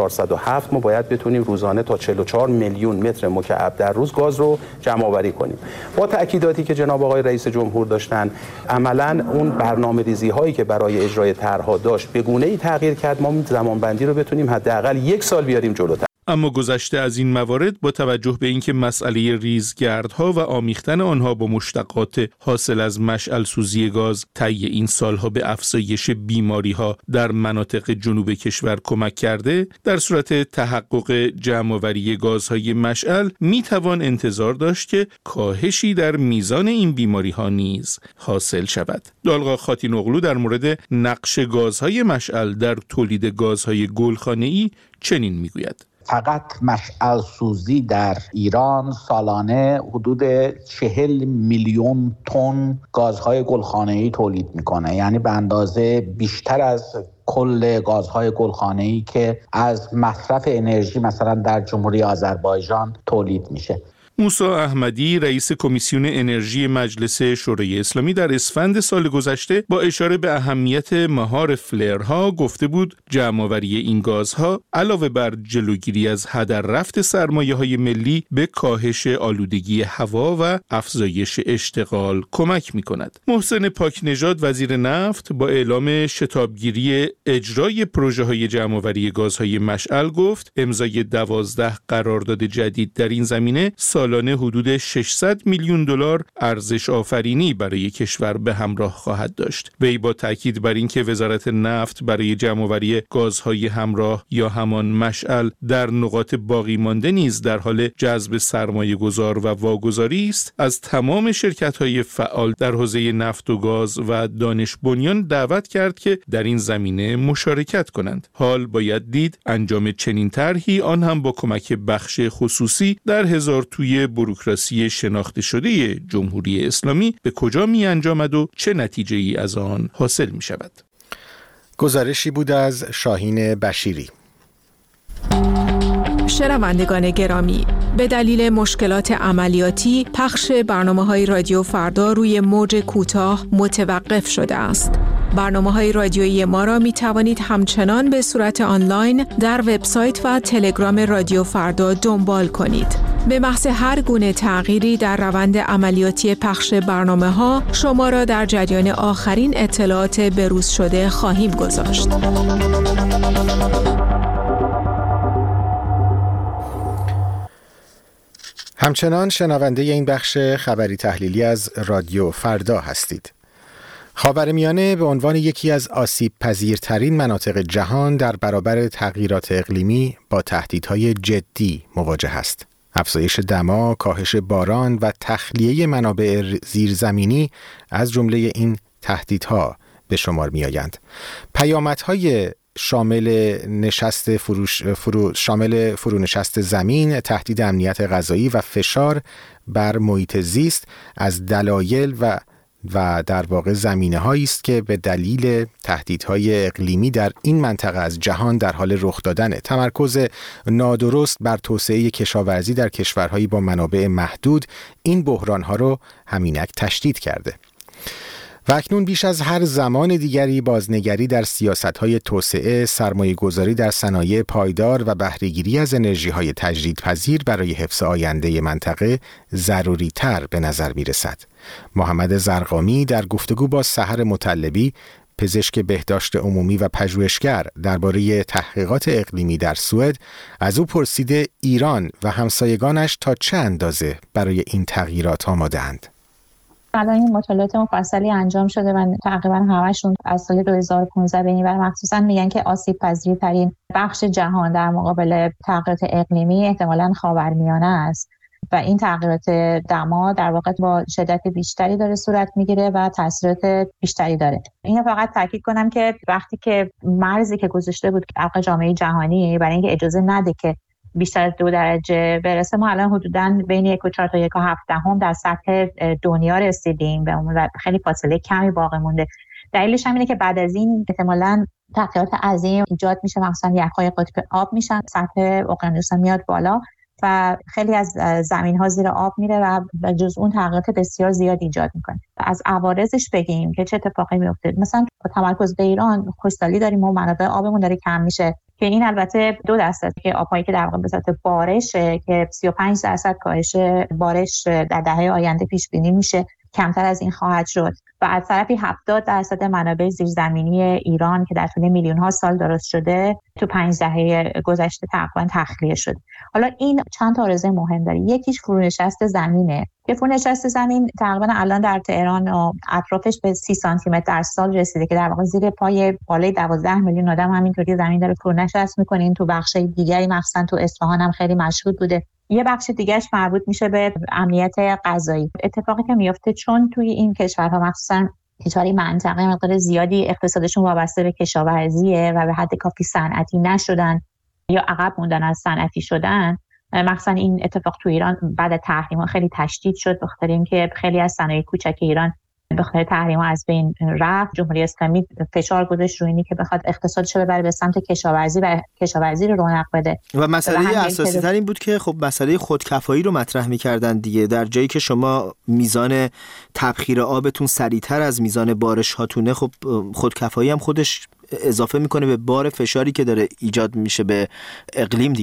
1407 ما باید بتونیم روزانه تا 44 میلیون متر مکعب در روز گاز رو جمع آوری کنیم. با تأکیداتی که جناب آقای رئیس جمهور داشتن، عملاً اون برنامه‌ریزی هایی که برای اجرای طرح‌ها داشت به گونه‌ای تغییر کرد ما زمانبندی رو بتونیم حداقل 1 سال بیاریم جلوتر. اما گذشته از این موارد با توجه به اینکه مسئله ریزگردها و آمیختن آنها با مشتقات حاصل از مشعل سوزی گاز طی این سالها به افزایش بیماری‌ها در مناطق جنوب کشور کمک کرده، در صورت تحقق جمع‌آوری گازهای مشعل میتوان انتظار داشت که کاهشی در میزان این بیماری‌ها نیز حاصل شود. دالغا خاتینوغلو در مورد نقش گازهای مشعل در تولید گازهای گلخانه‌ای چنین میگوید: فقط مشعل سوزی در ایران سالانه حدود 40 میلیون تن گازهای گلخانه‌ای تولید میکنه، یعنی به اندازه بیشتر از کل گازهای گلخانه‌ای که از مصرف انرژی مثلا در جمهوری آذربایجان تولید میشه. موسی احمدی، رئیس کمیسیون انرژی مجلس شورای اسلامی، در اسفند سال گذشته با اشاره به اهمیت مهار فلرها گفته بود جمع‌آوری این گازها علاوه بر جلوگیری از هدر رفت سرمایه‌های ملی به کاهش آلودگی هوا و افزایش اشتغال کمک می‌کند. محسن پاکنژاد، وزیر نفت، با اعلام شتابگیری اجرای پروژه‌های جمع‌آوری گازهای مشعل گفت امضای 12 قرارداد جدید در این زمینه سال سالانه حدود 600 میلیون دلار ارزش آفرینی برای کشور به همراه خواهد داشت. وی با تاکید بر اینکه وزارت نفت برای جمع‌آوری گازهای همراه یا همان مشعل در نقاط باقی مانده نیز در حال جذب سرمایه‌گذار و واگذاری است، از تمام شرکت‌های فعال در حوزه نفت و گاز و دانش بنیان دعوت کرد که در این زمینه مشارکت کنند. حال باید دید انجام چنین طرحی، آن هم با کمک بخش خصوصی در هزار توی بوروکراسی شناخته شده جمهوری اسلامی به کجا می انجامد و چه نتیجه‌ای از آن حاصل می شود. گزارشی بود از شاهین بشیری. شنوندگان گرامی، به دلیل مشکلات عملیاتی پخش برنامه‌های رادیو فردا روی موج کوتاه متوقف شده است. برنامه‌های رادیویی ما را می توانید همچنان به صورت آنلاین در وبسایت و تلگرام رادیو فردا دنبال کنید. به محض هر گونه تغییری در روند عملیاتی پخش برنامه‌ها شما را در جریان آخرین اطلاعات بروز شده خواهیم گذاشت. همچنان شنونده این بخش خبری تحلیلی از رادیو فردا هستید. خاورمیانه به عنوان یکی از آسیب پذیرترین مناطق جهان در برابر تغییرات اقلیمی با تهدیدهای جدی مواجه است. افزایش دما، کاهش باران و تخلیه منابع زیرزمینی از جمله این تهدیدها به شمار می آیند. پیامدهای شامل فرونشست زمین، تهدید امنیت غذایی و فشار بر محیط زیست از دلایل و در واقع زمینه‌هایی است که به دلیل تهدیدهای اقلیمی در این منطقه از جهان در حال رخ دادن. تمرکز نادرست بر توسعه کشاورزی در کشورهایی با منابع محدود این بحران‌ها رو همینک تشدید کرده. و اکنون بیش از هر زمان دیگری بازنگری در سیاست‌های توسعه، سرمایه‌گذاری در صنایع پایدار و بهره‌گیری از انرژی‌های تجدیدپذیر برای حفظ آینده منطقه ضروری‌تر به نظر می‌رسد. محمد زرقامی در گفتگو با سحر مطلبی، پزشک بهداشت عمومی و پژوهشگر درباره تحقیقات اقلیمی در سوئد، از او پرسیده ایران و همسایگانش تا چه اندازه برای این تغییرات آماده‌اند. الان این مطالعات مفصلی انجام شده و تقریبا همشون از سال 2015 به این ور مخصوصا میگن که آسیب پذیرترین بخش جهان در مقابل تغییرات اقلیمی احتمالاً خاورمیانه است و این تغییرات دما در واقع با شدت بیشتری داره صورت میگیره و تاثیرات بیشتری داره. اینو فقط تاکید کنم که وقتی که مرزی که گذاشته بود که جامعه جهانی برای اینکه اجازه نده که بیشتر از 2 درجه برسه، ما الان حدوداً بین 1.4 تا 1.7 در سطح دنیا رسیدیم و خیلی فاصله کمی باقی مونده. دلیلش هم اینه که بعد از این احتمالاً تغییرات عظیم ایجاد میشه، مثلا یخ‌های قطب آب میشن، سطح اقیانوس میاد بالا و خیلی از زمین‌ها زیر آب میره و جز اون تغییرات بسیار زیاد ایجاد میکنه. از عوارضش بگیم که چه اتفاقی میفته، مثلا با تمرکز به ایران خشکسالی داریم و منابع آبمون داره کم میشه که این البته 2% که آب‌هایی که در واقع به صورت بارشه که 35% کاهش بارش در دهه آینده پیش بینی میشه، کمتر از این خواهد شد و از طرفی 70% منابع زیرزمینی ایران که در طول میلیون‌ها سال درست شده تو 5 دهه گذشته تقریباً تخلیه شد. حالا این چند تا عرضه مهم داره. یکیش فرونشست زمینه که فرونشست زمین تقریباً الان در تهران و اطرافش به 30 سانتی متر در سال رسیده که در واقع زیر پای بالای 12 میلیون آدم همینطوری زمین داره فرونشست می‌کنه. این تو بخش‌های دیگری مثلا تو اصفهان هم خیلی مشهود بوده. یه بخش دیگهش مربوط میشه به امنیت غذایی. اتفاقی که میفته چون توی این کشورها مخصوصا کشورهای منطقه مقدار زیادی اقتصادشون وابسته به کشاورزیه و به حد کافی صنعتی نشدن یا عقب موندن از صنعتی شدن، مثلا این اتفاق تو ایران بعد از تحریم‌ها خیلی تشدید شد، بخاطر اینکه خیلی از صنایع کوچک ایران به خاطر تحریم‌ها از بین رفت. جمهوری اسلامی فشار گذاشت روی اینی که بخواد اقتصادش رو ببره به سمت کشاورزی و کشاورزی رو رونق بده. و مسئله اساسی تر این بود که خب مسئله خودکفایی رو مطرح می‌کردن دیگه. در جایی که شما میزان تبخیر آبتون سریعتر از میزان بارش هاتونه، خب خودکفایی هم خودش اضافه میکنه به بار فشاری که داره ایجاد میشه به اقلیم دیگه.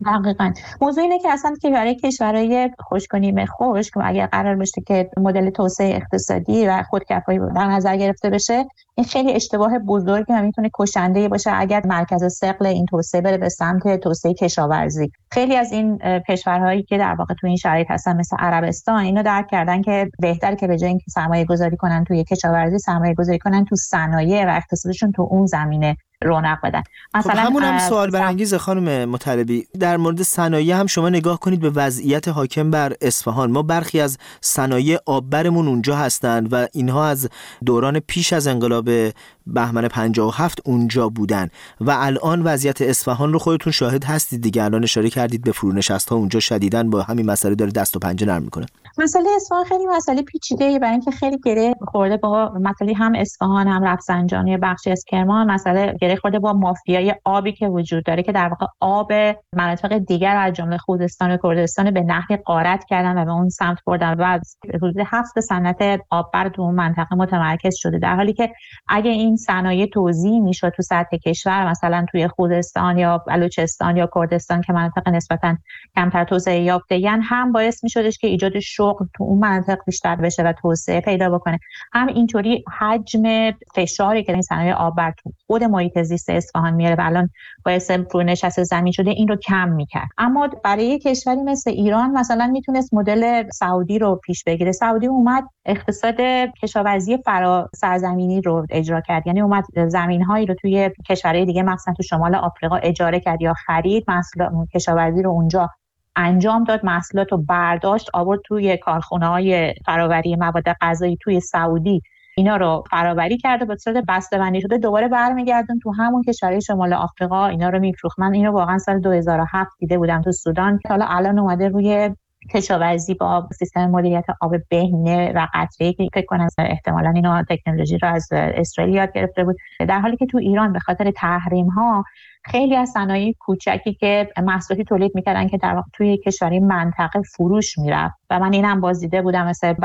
دقیقاً موضوع اینه که اصلا که برای کشورهای خشک و نیمه خشک اگر قرار باشه که مدل توسعه اقتصادی و خودکفایی در نظر گرفته بشه، این خیلی اشتباه بزرگی و میتونه کشنده باشه اگر مرکز ثقل این توسعه بره به سمت توسعه کشاورزی. خیلی از این کشورهایی که در واقع تو این شرایط هستن مثل عربستان اینو درک کردن که بهتره که به جای اینکه سرمایه گذاری کنن توی کشاورزی، سرمایه گذاری کنن تو صنایع و اقتصادشون تو اون زمینه رونق بدن. مثلا همون هم سوال برانگیزه خانم مطلبی، در مورد صنایع هم شما نگاه کنید به وضعیت حاکم بر اصفهان. ما برخی از صنایع آببرمون اونجا هستند و اینها از دوران پیش از انقلاب بهمن 57 اونجا بودن و الان وضعیت اصفهان رو خودتون شاهد هستید دیگه. الان اشاره کردید به فرونشست‌ها اونجا شدیداً با همین مسئله داره دست و پنجه نرم میکنه. مسئله اصفهان خیلی مسئله پیچیده‌ای برای اینکه خیلی گره خورده با مسئله هم اصفهان هم رفسنجان یا بخشی از کرمان، مسئله گره خورده با مافیای آبی که وجود داره که در واقع آب مناطق دیگر از جمله خوزستان و کردستان به نحوی غارت کردن و به اون سمت بردن و حدود 7 صنعت آببر تو اون منطقه متمرکز شده، در حالی که اگه این صنایع توزیع میشد تو سطح کشور، مثلا توی خوزستان یا بلوچستان یا کردستان که مناطق نسبتاً کمتر توسعه یافته‌اند، هم باعث میشدش که ایجاد شغل تو اون مناطق بیشتر بشه و توسعه پیدا بکنه، هم اینطوری حجم فشاری که این صنایع آببر تو خود محیط زیست اصفهان میاره و الان باعث فرونشست زمین شده این رو کم میکرد. اما برای کشوری مثل ایران مثلا میتونست مدل سعودی رو پیش بگیره. سعودی اومد اقتصاد کشاورزی فرا سرزمینی رو اجرا کرد، یعنی اومد زمین‌هایی رو توی کشورهای دیگه مثلا تو شمال آفریقا اجاره کرد یا خرید، محصولات کشاورزی رو اونجا انجام داد، محصولات رو برداشت آورد توی کارخونه‌های فراوری مواد غذایی توی سعودی، اینا رو فراوری کرده به صورت بسته‌بندی شده دوباره برمیگردون تو همون کشورهای شمال آفریقا اینا رو میفروخت. من اینو واقعا سال 2007 دیده بودم تو سودان که حالا الان اومده روی کشاورزی با سیستم مدیریت آب بهینه و قطره‌ای که فکر کنم احتمالاً اینو تکنولوژی رو از اسرائیل یاد گرفته بود، در حالی که تو ایران به خاطر تحریم‌ها خیلی از صنایع کوچکی که محصولاتی تولید میکردن که در واقع توی کشوری منطقه فروش میرفت و من اینم بازدیده بودم، مثلا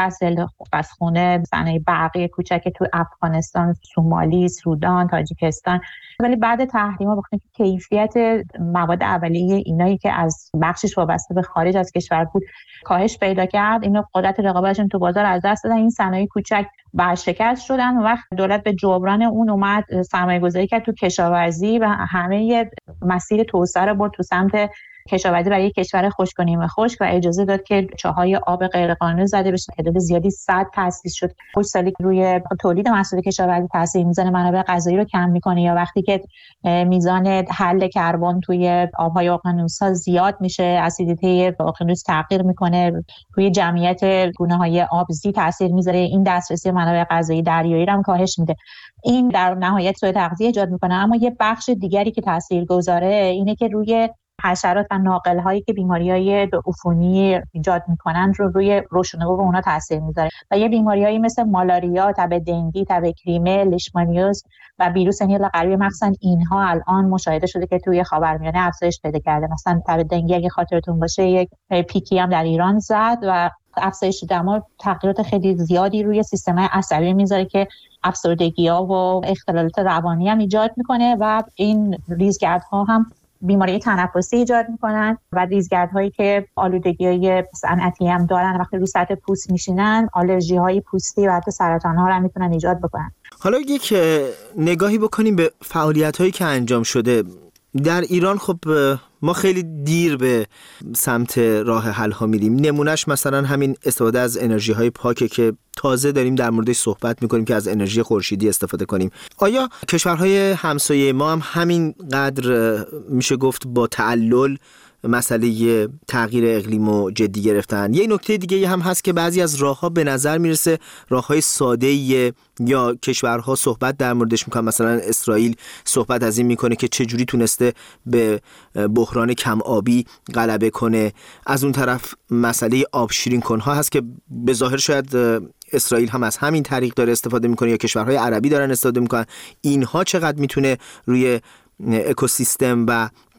بسخونه، صنایع برقی کوچکی تو افغانستان، سومالی، سودان، تاجیکستان، ولی بعد تحریم‌ها بخاطر که کیفیت مواد اولیه اینایی که از بخشش وابسته به خارج از کشور بود کاهش پیدا کرد، اینو قدرت رقابتشون تو بازار از دست دادن، این صنایع کوچک برشکست شدن و وقت دولت به جبران اون اومد سرمایه‌گذاری کرد تو کشاورزی و همه مسیر توسعه رو برد تو سمت کشاورزی برای کشور خشک و نیمه خشک و اجازه داد که چاهای آب غیرقانونی زده بشه. تعداد زیادی سد تأسیس شد. خوش سالی روی تولید محصول کشاورزی تاثیر میذاره، منابع غذایی رو کم میکنه، یا وقتی که میزان حل کربن توی آبهای اقیانوس‌ها زیاد میشه، اسیدیته اقیانوس تغییر میکنه، روی جمعیت گونه‌های آبزی تاثیر میذاره، این دسترسی منابع غذایی دریایی رو هم کاهش میده. این در نهایت سوء تغذیه ایجاد میکنه. اما یه بخش دیگری که تاثیرگذاره اینه که روی حشرات و ناقل‌هایی که بیماری‌های عفونی ایجاد می‌کنند رو روی رشدنمو و اونا تاثیر می‌ذاره و یه بیماری‌هایی مثل مالاریا، تب دنگی، تب کریمه، لیشمانیوز و ویروس نیل قلبی مثلا اینها الان مشاهده شده که توی خاورمیانه افزایش پیدا کرده. مثلا تب دنگی اگه خاطرتون باشه یک پیکی هم در ایران زد و افزایش دما تغییرات خیلی زیادی روی سیستم عصبی می‌ذاره که افسردگی‌ها و اختلالات روانی هم ایجاد می‌کنه و این ریزگردها هم بیماری تنفسی ایجاد میکنن و ریزگردهایی که آلودگی‌های صنعتی هم دارن وقتی رو سطح پوست میشینن، آلرژی‌های پوستی و حتی سرطان‌ها رو هم میتونن ایجاد بکنن. حالا یک نگاهی بکنیم به فعالیت‌هایی که انجام شده در ایران. خب ما خیلی دیر به سمت راه حل ها میریم. نمونهش مثلا همین استفاده از انرژی های پاکه که تازه داریم در موردش صحبت میکنیم که از انرژی خورشیدی استفاده کنیم. آیا کشورهای همسایه ما هم همین قدر میشه گفت با تعلل مسئله تغییر اقلیم رو جدی گرفتن؟ یه نکته دیگه هم هست که بعضی از راه‌ها به نظر میرسه راه‌های ساده‌ایه یا کشورها صحبت در موردش میکنن. مثلا اسرائیل صحبت از این میکنه که چجوری تونسته به بحران کم آبی غلبه کنه. از اون طرف مسئله آب شیرین کنها هست که به ظاهر شاید اسرائیل هم از همین طریق داره استفاده میکنه یا کشورهای عربی دارن استفاده میکنن. اینها چقدر میتونه روی اکوسیستم و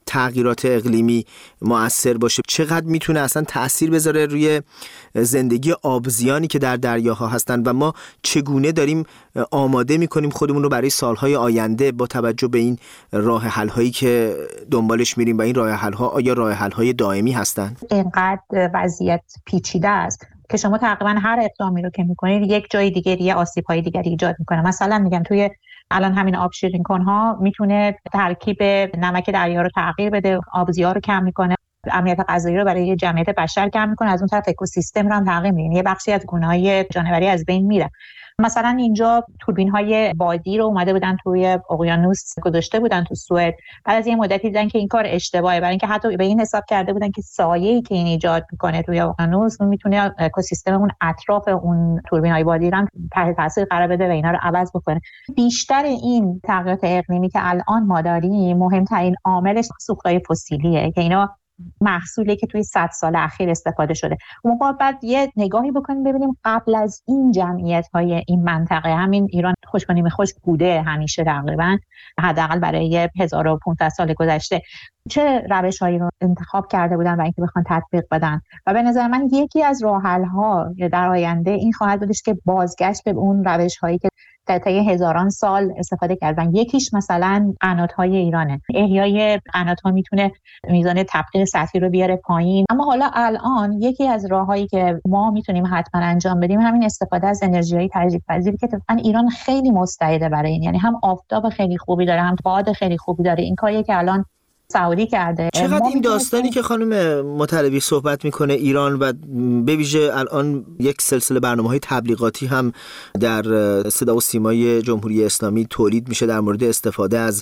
تغییرات اقلیمی مؤثر باشه، چقدر میتونه اصلا تأثیر بذاره روی زندگی آبزیانی که در دریاها هستن و ما چگونه داریم آماده میکنیم خودمون رو برای سالهای آینده با توجه به این راه حل‌هایی که دنبالش میریم و این راه حل‌ها آیا راه حل‌های دائمی هستن؟ اینقدر وضعیت پیچیده است که شما تقریبا هر اقدامی رو که میکنید یک جای دیگه یه آسیب‌های دیگری ایجاد میکنه. مثلا میگم توی الان همین آب شیرین کن‌ها میتونه ترکیب نمک دریا رو تغییر بده، آبزی‌ها رو کم میکنه، امنیت غذایی رو برای جمعیت بشر کم میکنه، از اون طرف اکوسیستم رو هم تغییر میده، یه بخشی از گونه‌های جانوری از بین میره. مثلا اینجا توربین‌های بادی رو اومده بودن توی اقیانوس گذاشته بودن تو سوئد، بعد از یه مدتی دیدن که این کار اشتباهه، برای اینکه حتی به این حساب کرده بودن که سایه‌ای که این ایجاد میکنه توی اقیانوس میتونه اکوسیستم اون اطراف اون توربین‌های بادی رو تحت تاثیر قرار بده و اینا رو عوض بکنه. بیشتر این تغییرات اقلیمی که الان ما داریم مهمترین عاملش سوخت‌های فسیلیه که اینا محصولی که توی 100 سال اخیر استفاده شده. ما بعد یه نگاهی بکنیم ببینیم قبل از این جمعیت‌های این منطقه، همین ایران خشک‌ونیم خشک بوده همیشه تقریبا حداقل برای 1500 سال گذشته، چه روش‌هایی رو انتخاب کرده بودن برای اینکه بخوان تطبیق بدن و به نظر من یکی از راه‌حل‌ها در آینده این خواهد بودش که بازگشت به اون روش‌هایی که در طی هزاران سال استفاده کردن. یکیش مثلا قنات‌های ایرانه. احیای قنات‌ها میتونه میزان تبخیر سطحی رو بیاره پایین. اما حالا الان یکی از راه‌هایی که ما میتونیم حتما انجام بدیم همین استفاده از انرژی‌های تجدیدپذیر که اتفاقاً ایران خیلی مستعده برای این، یعنی هم آفتاب خیلی خوبی داره، هم باد خیلی خوبی داره. این کاریه که الان سعودی کرده. چقدر این داستانی که خانم مطلبی صحبت میکنه ایران و به ویژه الان یک سلسله برنامه‌های تبلیغاتی هم در صدا و سیمای جمهوری اسلامی تولید میشه در مورد استفاده از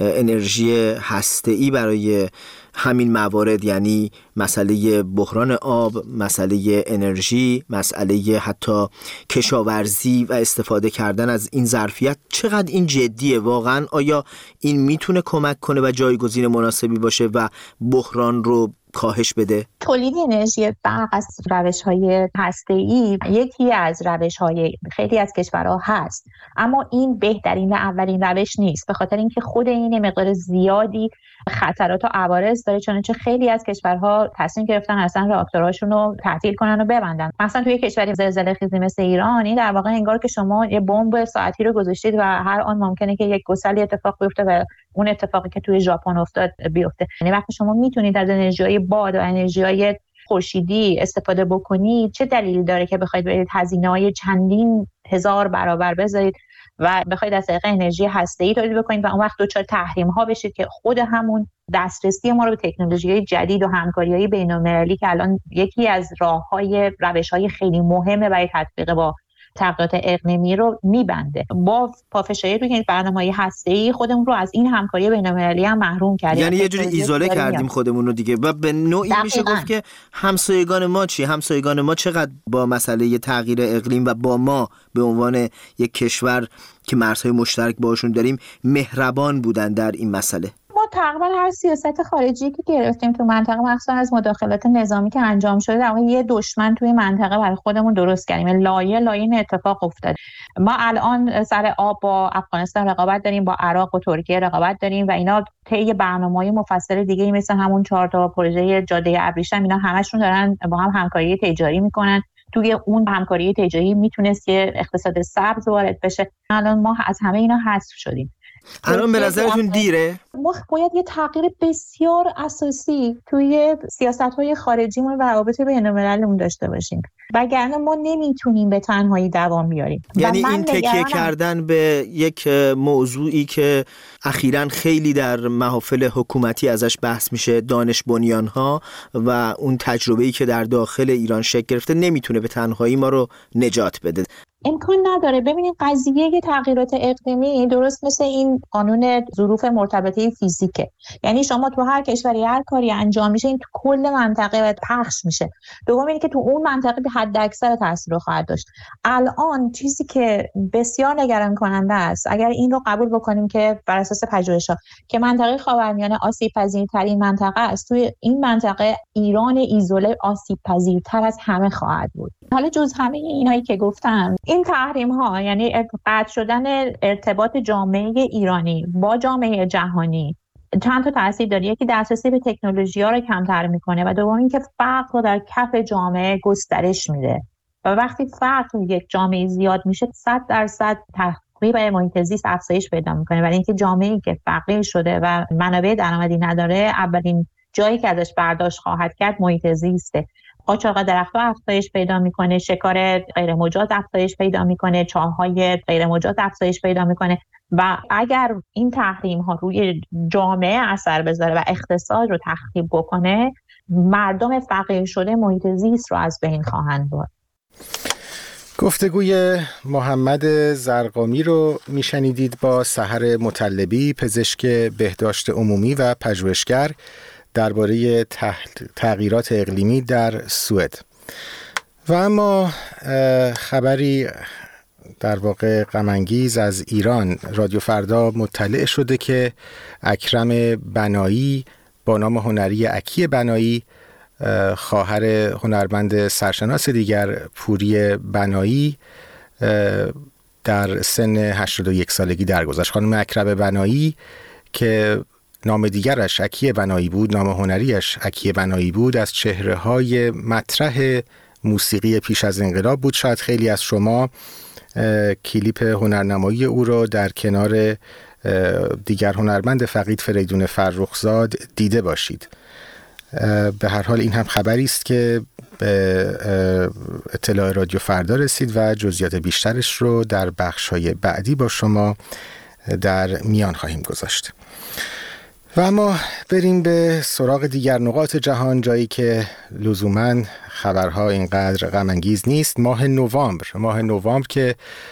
انرژی هسته‌ای برای همین موارد، یعنی مسئله بحران آب، مسئله انرژی، مسئله حتی کشاورزی و استفاده کردن از این ظرفیت. چقدر این جدیه واقعا؟ آیا این میتونه کمک کنه و جایگزین مناسبی باشه و بحران رو کاهش بده؟ تولید انرژی برق از روش‌های هسته‌ای یکی از روش‌های خیلی از کشورها هست، اما این بهترین و اولین روش نیست، به خاطر اینکه خود این مقدار زیادی خطرات و عوارض داره، چنانچه خیلی از کشورها تصمیم گرفتن اصلا راکتورهاشون رو تعطیل کنن و ببندن. مثلا توی کشوری زلزله خیزی مثل ایران، این در واقع انگار که شما یه بمب ساعتی رو گذاشتید و هر آن ممکنه که یک گسلی اتفاق بیفته و اون اتفاقی که توی ژاپن افتاد بیفته. یعنی وقتی شما میتونید از انرژی‌های باد و انرژی‌های خورشیدی استفاده بکنید، چه دلیلی داره که بخواید برید هزینه‌های چندین هزار برابر بذارید و بخواید از طریق انرژی هسته‌ای تولید بکنید و اون وقت دچار تحریم‌ها بشید که خود همون دسترسی ما رو به تکنولوژی‌های جدید و همکاری‌های بین‌المللی که الان یکی از راه‌های روش‌های خیلی مهمه برای تطبیق با تغییرات اقلیمی رو میبنده. با پافشاری روی برنامه‌های هسته‌ای خودمون رو از این همکاری بین‌المللی هم محروم کردیم، یعنی یه جوری ایزوله کردیم خودمون رو دیگه و به نوعی میشه گفت که همسایگان ما چی؟ همسایگان ما چقدر با مسئله تغییر اقلیم و با ما به عنوان یک کشور که مرزهای مشترک باشون داریم مهربان بودن در این مسئله؟ ما تقریبا هر سیاست خارجی که گرفتیم تو منطقه، مخصوصا از مداخلات نظامی که انجام شده، در واقع یه دشمن توی منطقه برای خودمون درست کردیم. لایه این اتفاق افتاد. ما الان سر آب با افغانستان رقابت داریم، با عراق و ترکیه رقابت داریم و اینا طی برنامه‌های مفصل دیگه مثل همون 4 تا پروژه جاده ابریشم، اینا همشون دارن با هم همکاری تجاری میکنن. توی اون همکاری تجاری میتونست که اقتصاد سبز وارد بشه. الان ما از همه اینا حذف شدیم. الان به نظرتون دیره؟ ما باید یه تغییر بسیار اساسی توی سیاست‌های خارجیمون و روابط بین‌المللیمون داشته باشیم، وگرنه ما نمیتونیم به تنهایی دوام بیاریم. یعنی این تکیه کردن به یک موضوعی که اخیراً خیلی در محافل حکومتی ازش بحث میشه، دانش بنیان‌ها و اون تجربه‌ای که در داخل ایران شکل گرفته، نمیتونه به تنهایی ما رو نجات بده. امکان نداره. ببینید قضیه تغییرات اقلیمی درست مثل این قانون ظروف مرتبطه فیزیکه، یعنی شما تو هر کشوری هر کاری انجام میشه این تو کل منطقه پخش میشه. دوم اینه که تو اون منطقه به حد اکثر تاثیر خواهد داشت. الان چیزی که بسیار نگران کننده است، اگر این رو قبول بکنیم که بر اساس پژوهش‌ها که منطقه خاورمیانه آسیب پذیرترین منطقه است، توی این منطقه ایران ایزوله آسیب پذیرتر از همه خواهد بود. حالا جز همه اینایی که گفتم، این تحریم ها یعنی قطع شدن ارتباط جامعه ایرانی با جامعه جهانی چند تا تاثیر داره. یکی دسترسی به تکنولوژی‌ها رو کمتر میکنه و دوم اینکه فقر رو در کف جامعه گسترش میده و وقتی فقر تو یک جامعه زیاد میشه 100% تخریب محیط زیست افزایش پیدا میکنه. ولی اینکه جامعه‌ای که فقیر شده و منابع درآمدی نداره، اولین جایی که ازش برداشت خواهد کرد محیط زیسته. قاچاق درخت‌ها افزایش پیدا میکنه، شکار غیر مجاز افزایش پیدا میکنه، چاه‌های غیر مجاز افزایش پیدا میکنه و اگر این تحریم‌ها روی جامعه اثر بذاره و اقتصاد رو تخریب بکنه، مردم فقیر شده محیط زیست رو از بین خواهند برد. گفتگوی محمد زرقامی رو میشنیدید با سحر مطلبی، پزشک بهداشت عمومی و پژوهشگر درباره تغییرات اقلیمی در سوئد. و اما خبری در واقع غم‌انگیز از ایران. رادیو فردا مطلع شده که اکرم بنایی با نام هنری اکی بنایی، خواهر هنرمند سرشناس دیگر پوری بنایی، در سن 81 سالگی درگذشت. خانم اکرم بنایی که نام دیگرش اکی بنایی بود، نام هنریش اکی بنایی بود، از چهره‌های مطرح موسیقی پیش از انقلاب بود. شاید خیلی از شما کلیپ هنرنمایی او را در کنار دیگر هنرمند فقید فریدون فرخزاد دیده باشید. به هر حال این هم خبری است که به اطلاع رادیو فردا رسید و جزئیات بیشترش رو در بخش‌های بعدی با شما در میان خواهیم گذاشت. و اما بریم به سراغ دیگر نقاط جهان، جایی که لزوماً خبرها اینقدر غم‌انگیز نیست. ماه نوامبر که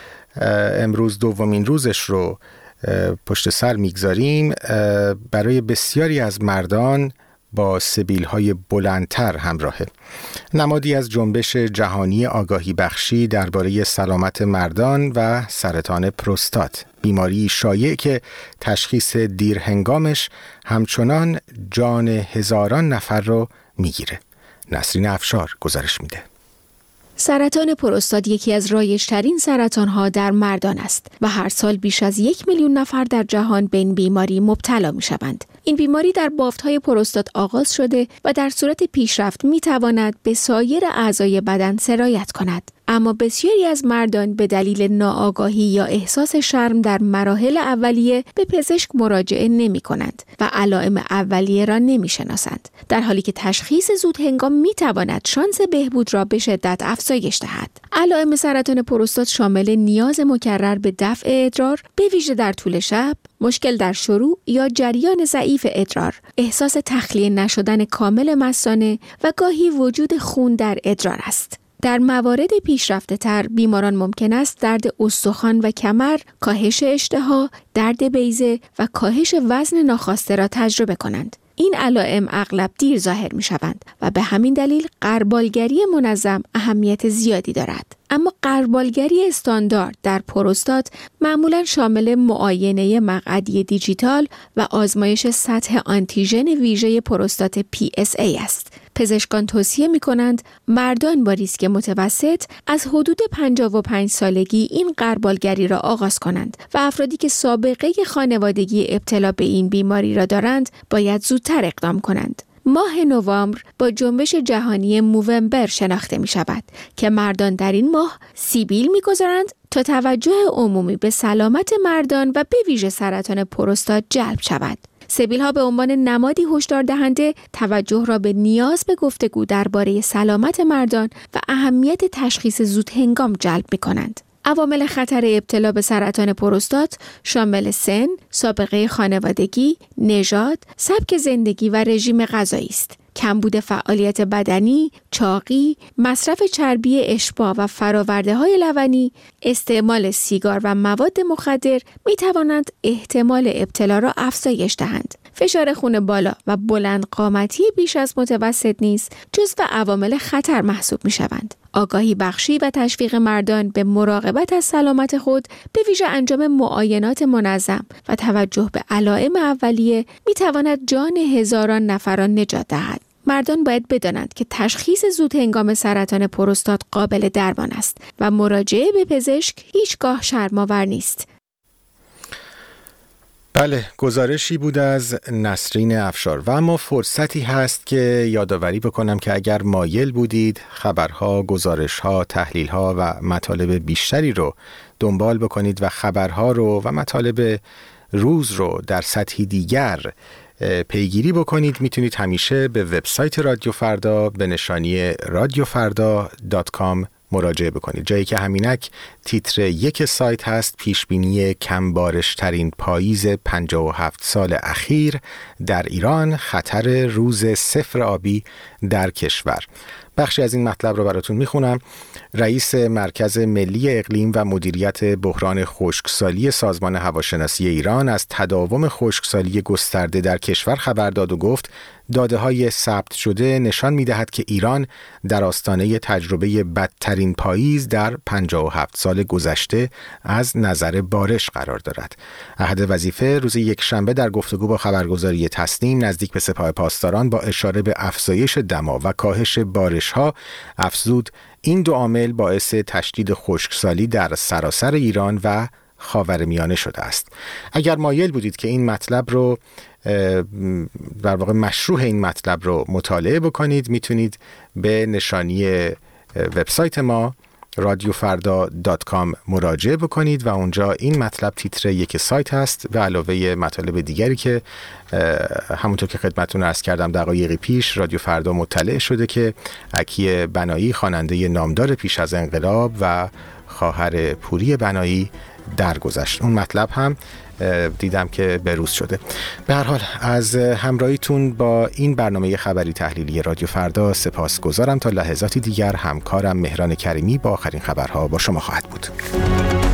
امروز دومین روزش رو پشت سر میگذاریم، برای بسیاری از مردان با سبیل‌های بلندتر همراهه. نمادی از جنبش جهانی آگاهی بخشی درباره سلامت مردان و سرطان پروستات، بیماری شایع که تشخیص دیر هنگامش همچنان جان هزاران نفر رو میگیره. نسرین افشار گزارش میده. سرطان پروستات یکی از رایج‌ترین سرطان‌ها در مردان است و هر سال بیش از 1 میلیون نفر در جهان به این بیماری مبتلا می‌شوند. این بیماری در بافت‌های پروستات آغاز شده و در صورت پیشرفت می‌تواند به سایر اعضای بدن سرایت کند. اما بسیاری از مردان به دلیل ناآگاهی یا احساس شرم در مراحل اولیه به پزشک مراجعه نمی‌کنند و علائم اولیه را نمی‌شناسند، در حالی که تشخیص زود هنگام می‌تواند شانس بهبود را به شدت افزایش دهد. علائم سرطان پروستات شامل نیاز مکرر به دفع ادرار، به ویژه در طول شب، مشکل در شروع یا جریان ضعیف ادرار، احساس تخلیه نشدن کامل مثانه و گاهی وجود خون در ادرار است. در موارد پیشرفته تر بیماران ممکن است درد استخوان و کمر، کاهش اشتها، درد بیضه و کاهش وزن ناخواسته را تجربه کنند. این علائم اغلب دیر ظاهر می شوند و به همین دلیل غربالگری منظم اهمیت زیادی دارد. اما غربالگری استاندارد در پروستات معمولاً شامل معاینه مقعدی دیجیتال و آزمایش سطح آنتیژن ویژه پروستات PSA است. پزشکان توصیه می کنند مردان با ریسک متوسط از حدود 55 سالگی این غربالگری را آغاز کنند و افرادی که سابقه خانوادگی ابتلا به این بیماری را دارند باید زودتر اقدام کنند. ماه نوامبر با جنبش جهانی موومبر شناخته می شود که مردان در این ماه سیبیل می گذارند تا توجه عمومی به سلامت مردان و به ویژه سرطان پروستات جلب شود. سبیل‌ها به عنوان نمادی هشدار دهنده توجه را به نیاز به گفتگو درباره سلامت مردان و اهمیت تشخیص زود هنگام جلب می‌کنند. عوامل خطر ابتلا به سرطان پروستات شامل سن، سابقه خانوادگی، نژاد، سبک زندگی و رژیم غذایی است. کمبود فعالیت بدنی، چاقی، مصرف چربی اشباع و فرآورده‌های لبنی، استعمال سیگار و مواد مخدر می توانند احتمال ابتلا را افزایش دهند. فشار خون بالا و بلند قامتی بیش از متوسط نیز جزو عوامل خطر محسوب می شوند. آگاهی بخشی و تشویق مردان به مراقبت از سلامت خود، به ویژه انجام معاینات منظم و توجه به علائم اولیه می تواند جان هزاران نفران نجات دهد. مردان باید بدانند که تشخیص زود هنگام سرطان پروستات قابل درمان است و مراجعه به پزشک هیچگاه شرم‌آور نیست. بله، گزارشی بود از نسرین افشار. و اما فرصتی هست که یادآوری بکنم که اگر مایل بودید خبرها، گزارشها، تحلیلها و مطالب بیشتری رو دنبال بکنید و خبرها رو و مطالب روز رو در سطحی دیگر پیگیری بکنید، میتونید همیشه به وبسایت رادیو فردا به نشانی radiofarda.com مراجعه بکنید. جایی که همینک تیتر 1 سایت هست: پیشبینی کمبارش ترین پاییز 57 سال اخیر در ایران، خطر روز صفر آبی در کشور. بخشی از این مطلب رو براتون میخونم. رئیس مرکز ملی اقلیم و مدیریت بحران خشکسالی سازمان هواشناسی ایران از تداوم خشکسالی گسترده در کشور خبر داد و گفت داده‌های ثبت شده نشان می‌دهد که ایران در آستانه تجربه بدترین پاییز در 57 سال گذشته از نظر بارش قرار دارد. احد وظیفه روز یکشنبه در گفتگو با خبرگزاری تسنیم نزدیک به سپاه پاسداران با اشاره به افزایش دما و کاهش بارش‌ها افزود این دو عامل باعث تشدید خشکسالی در سراسر ایران و خاورمیانه شده است. اگر مایل بودید که این مطلب رو در واقع مشروح این مطلب رو مطالعه بکنید، میتونید به نشانی وبسایت ما radiofarda.com مراجعه بکنید و اونجا این مطلب تیتر 1 سایت هست و علاوه مطالب دیگری که همونطور که خدمتتون عرض کردم دقایقی پیش رادیو فردا مطلع شده که عکی بنایی خواننده نامدار پیش از انقلاب و خواهر پوری بنایی درگذشت. اون مطلب هم دیدم که بروز شده. به هر حال از همراهیتون با این برنامه خبری تحلیلی رادیو فردا سپاسگزارم. تا لحظاتی دیگر همکارم مهران کریمی با آخرین خبرها با شما خواهد بود.